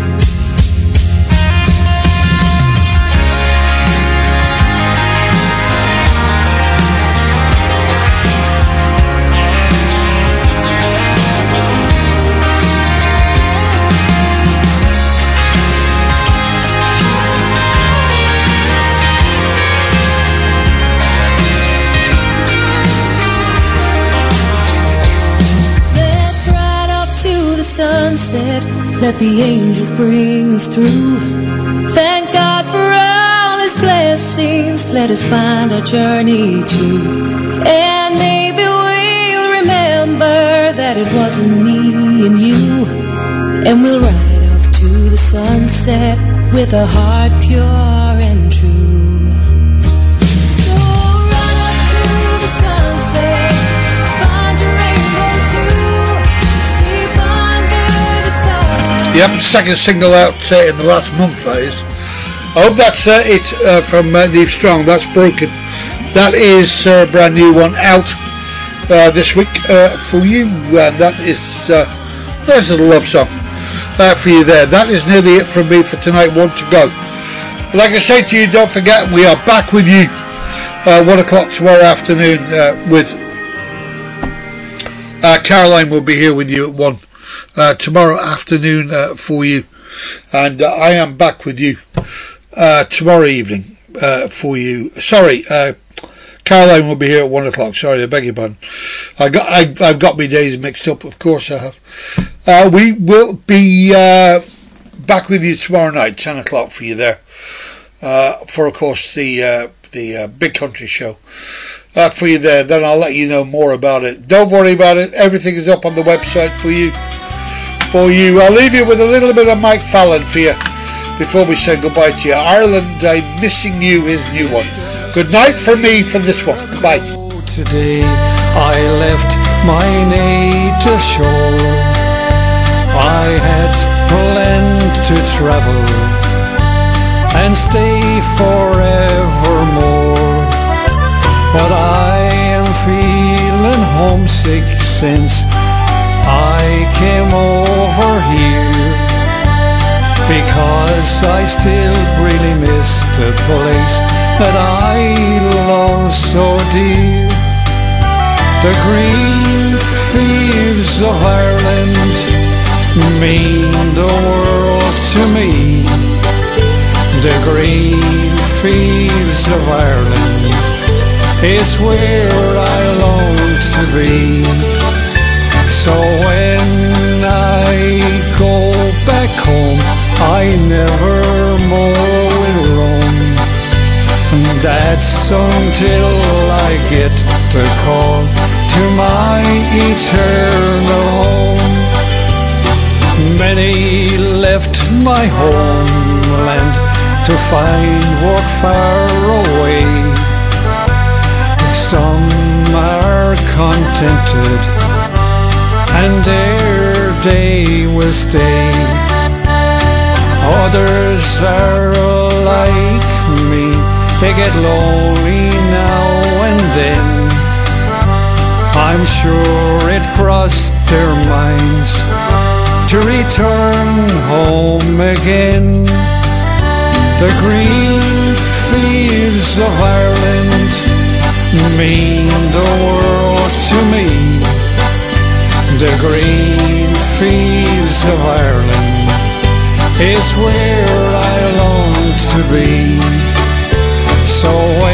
Let's ride off to the sunset, let the angels bring us through. Thank God for all His blessings, let us find our journey too. And maybe we'll remember that it wasn't me and you. And we'll ride off to the sunset with a heart pure and true. So run up to the sunset, find your rainbow too. Sleep under the stars.
Yep, second single out uh, in the last month, that is. I hope that's uh, it uh, from uh, Neve Strong. That's Broken. That is a uh, brand new one out uh, this week uh, for you, and that is uh, there's a love song uh, for you there. That is nearly it from me for tonight. One to go. Like I say to you, don't forget we are back with you uh, one o'clock tomorrow afternoon uh, with uh, Caroline. Will be here with you at one uh, tomorrow afternoon uh, for you, and uh, I am back with you uh, tomorrow evening uh, for you. Sorry, uh, Caroline will be here at one o'clock. Sorry, I beg your pardon. I got I, I've got my days mixed up. Of course I have. Uh, we will be uh, back with you tomorrow night, ten o'clock for you there. Uh, for of course the uh, the uh, Big Country Show uh, for you there. Then I'll let you know more about it. Don't worry about it. Everything is up on the website for you. For you, I'll leave you with a little bit of Mike Fallon for you before we say goodbye to you. Ireland, I'm Missing You, his new one. Good night from me for this one. Bye.
Today I left my native shore.
I had planned to travel and stay forevermore, but I am feeling homesick since I came over here, because I still really miss the place that I love so dear. The green fields of Ireland mean the world to me. The green fields of Ireland is where I long to be. So when I go back home, I never more will roam. That's until I get the call to my eternal home. Many left my homeland to find work far away. Some are contented and there they will stay. Others are like me, they get lonely now and then. I'm sure it crossed their minds to return home again. The green fields of Ireland mean the world to me. The green fields of Ireland is where I long to be. So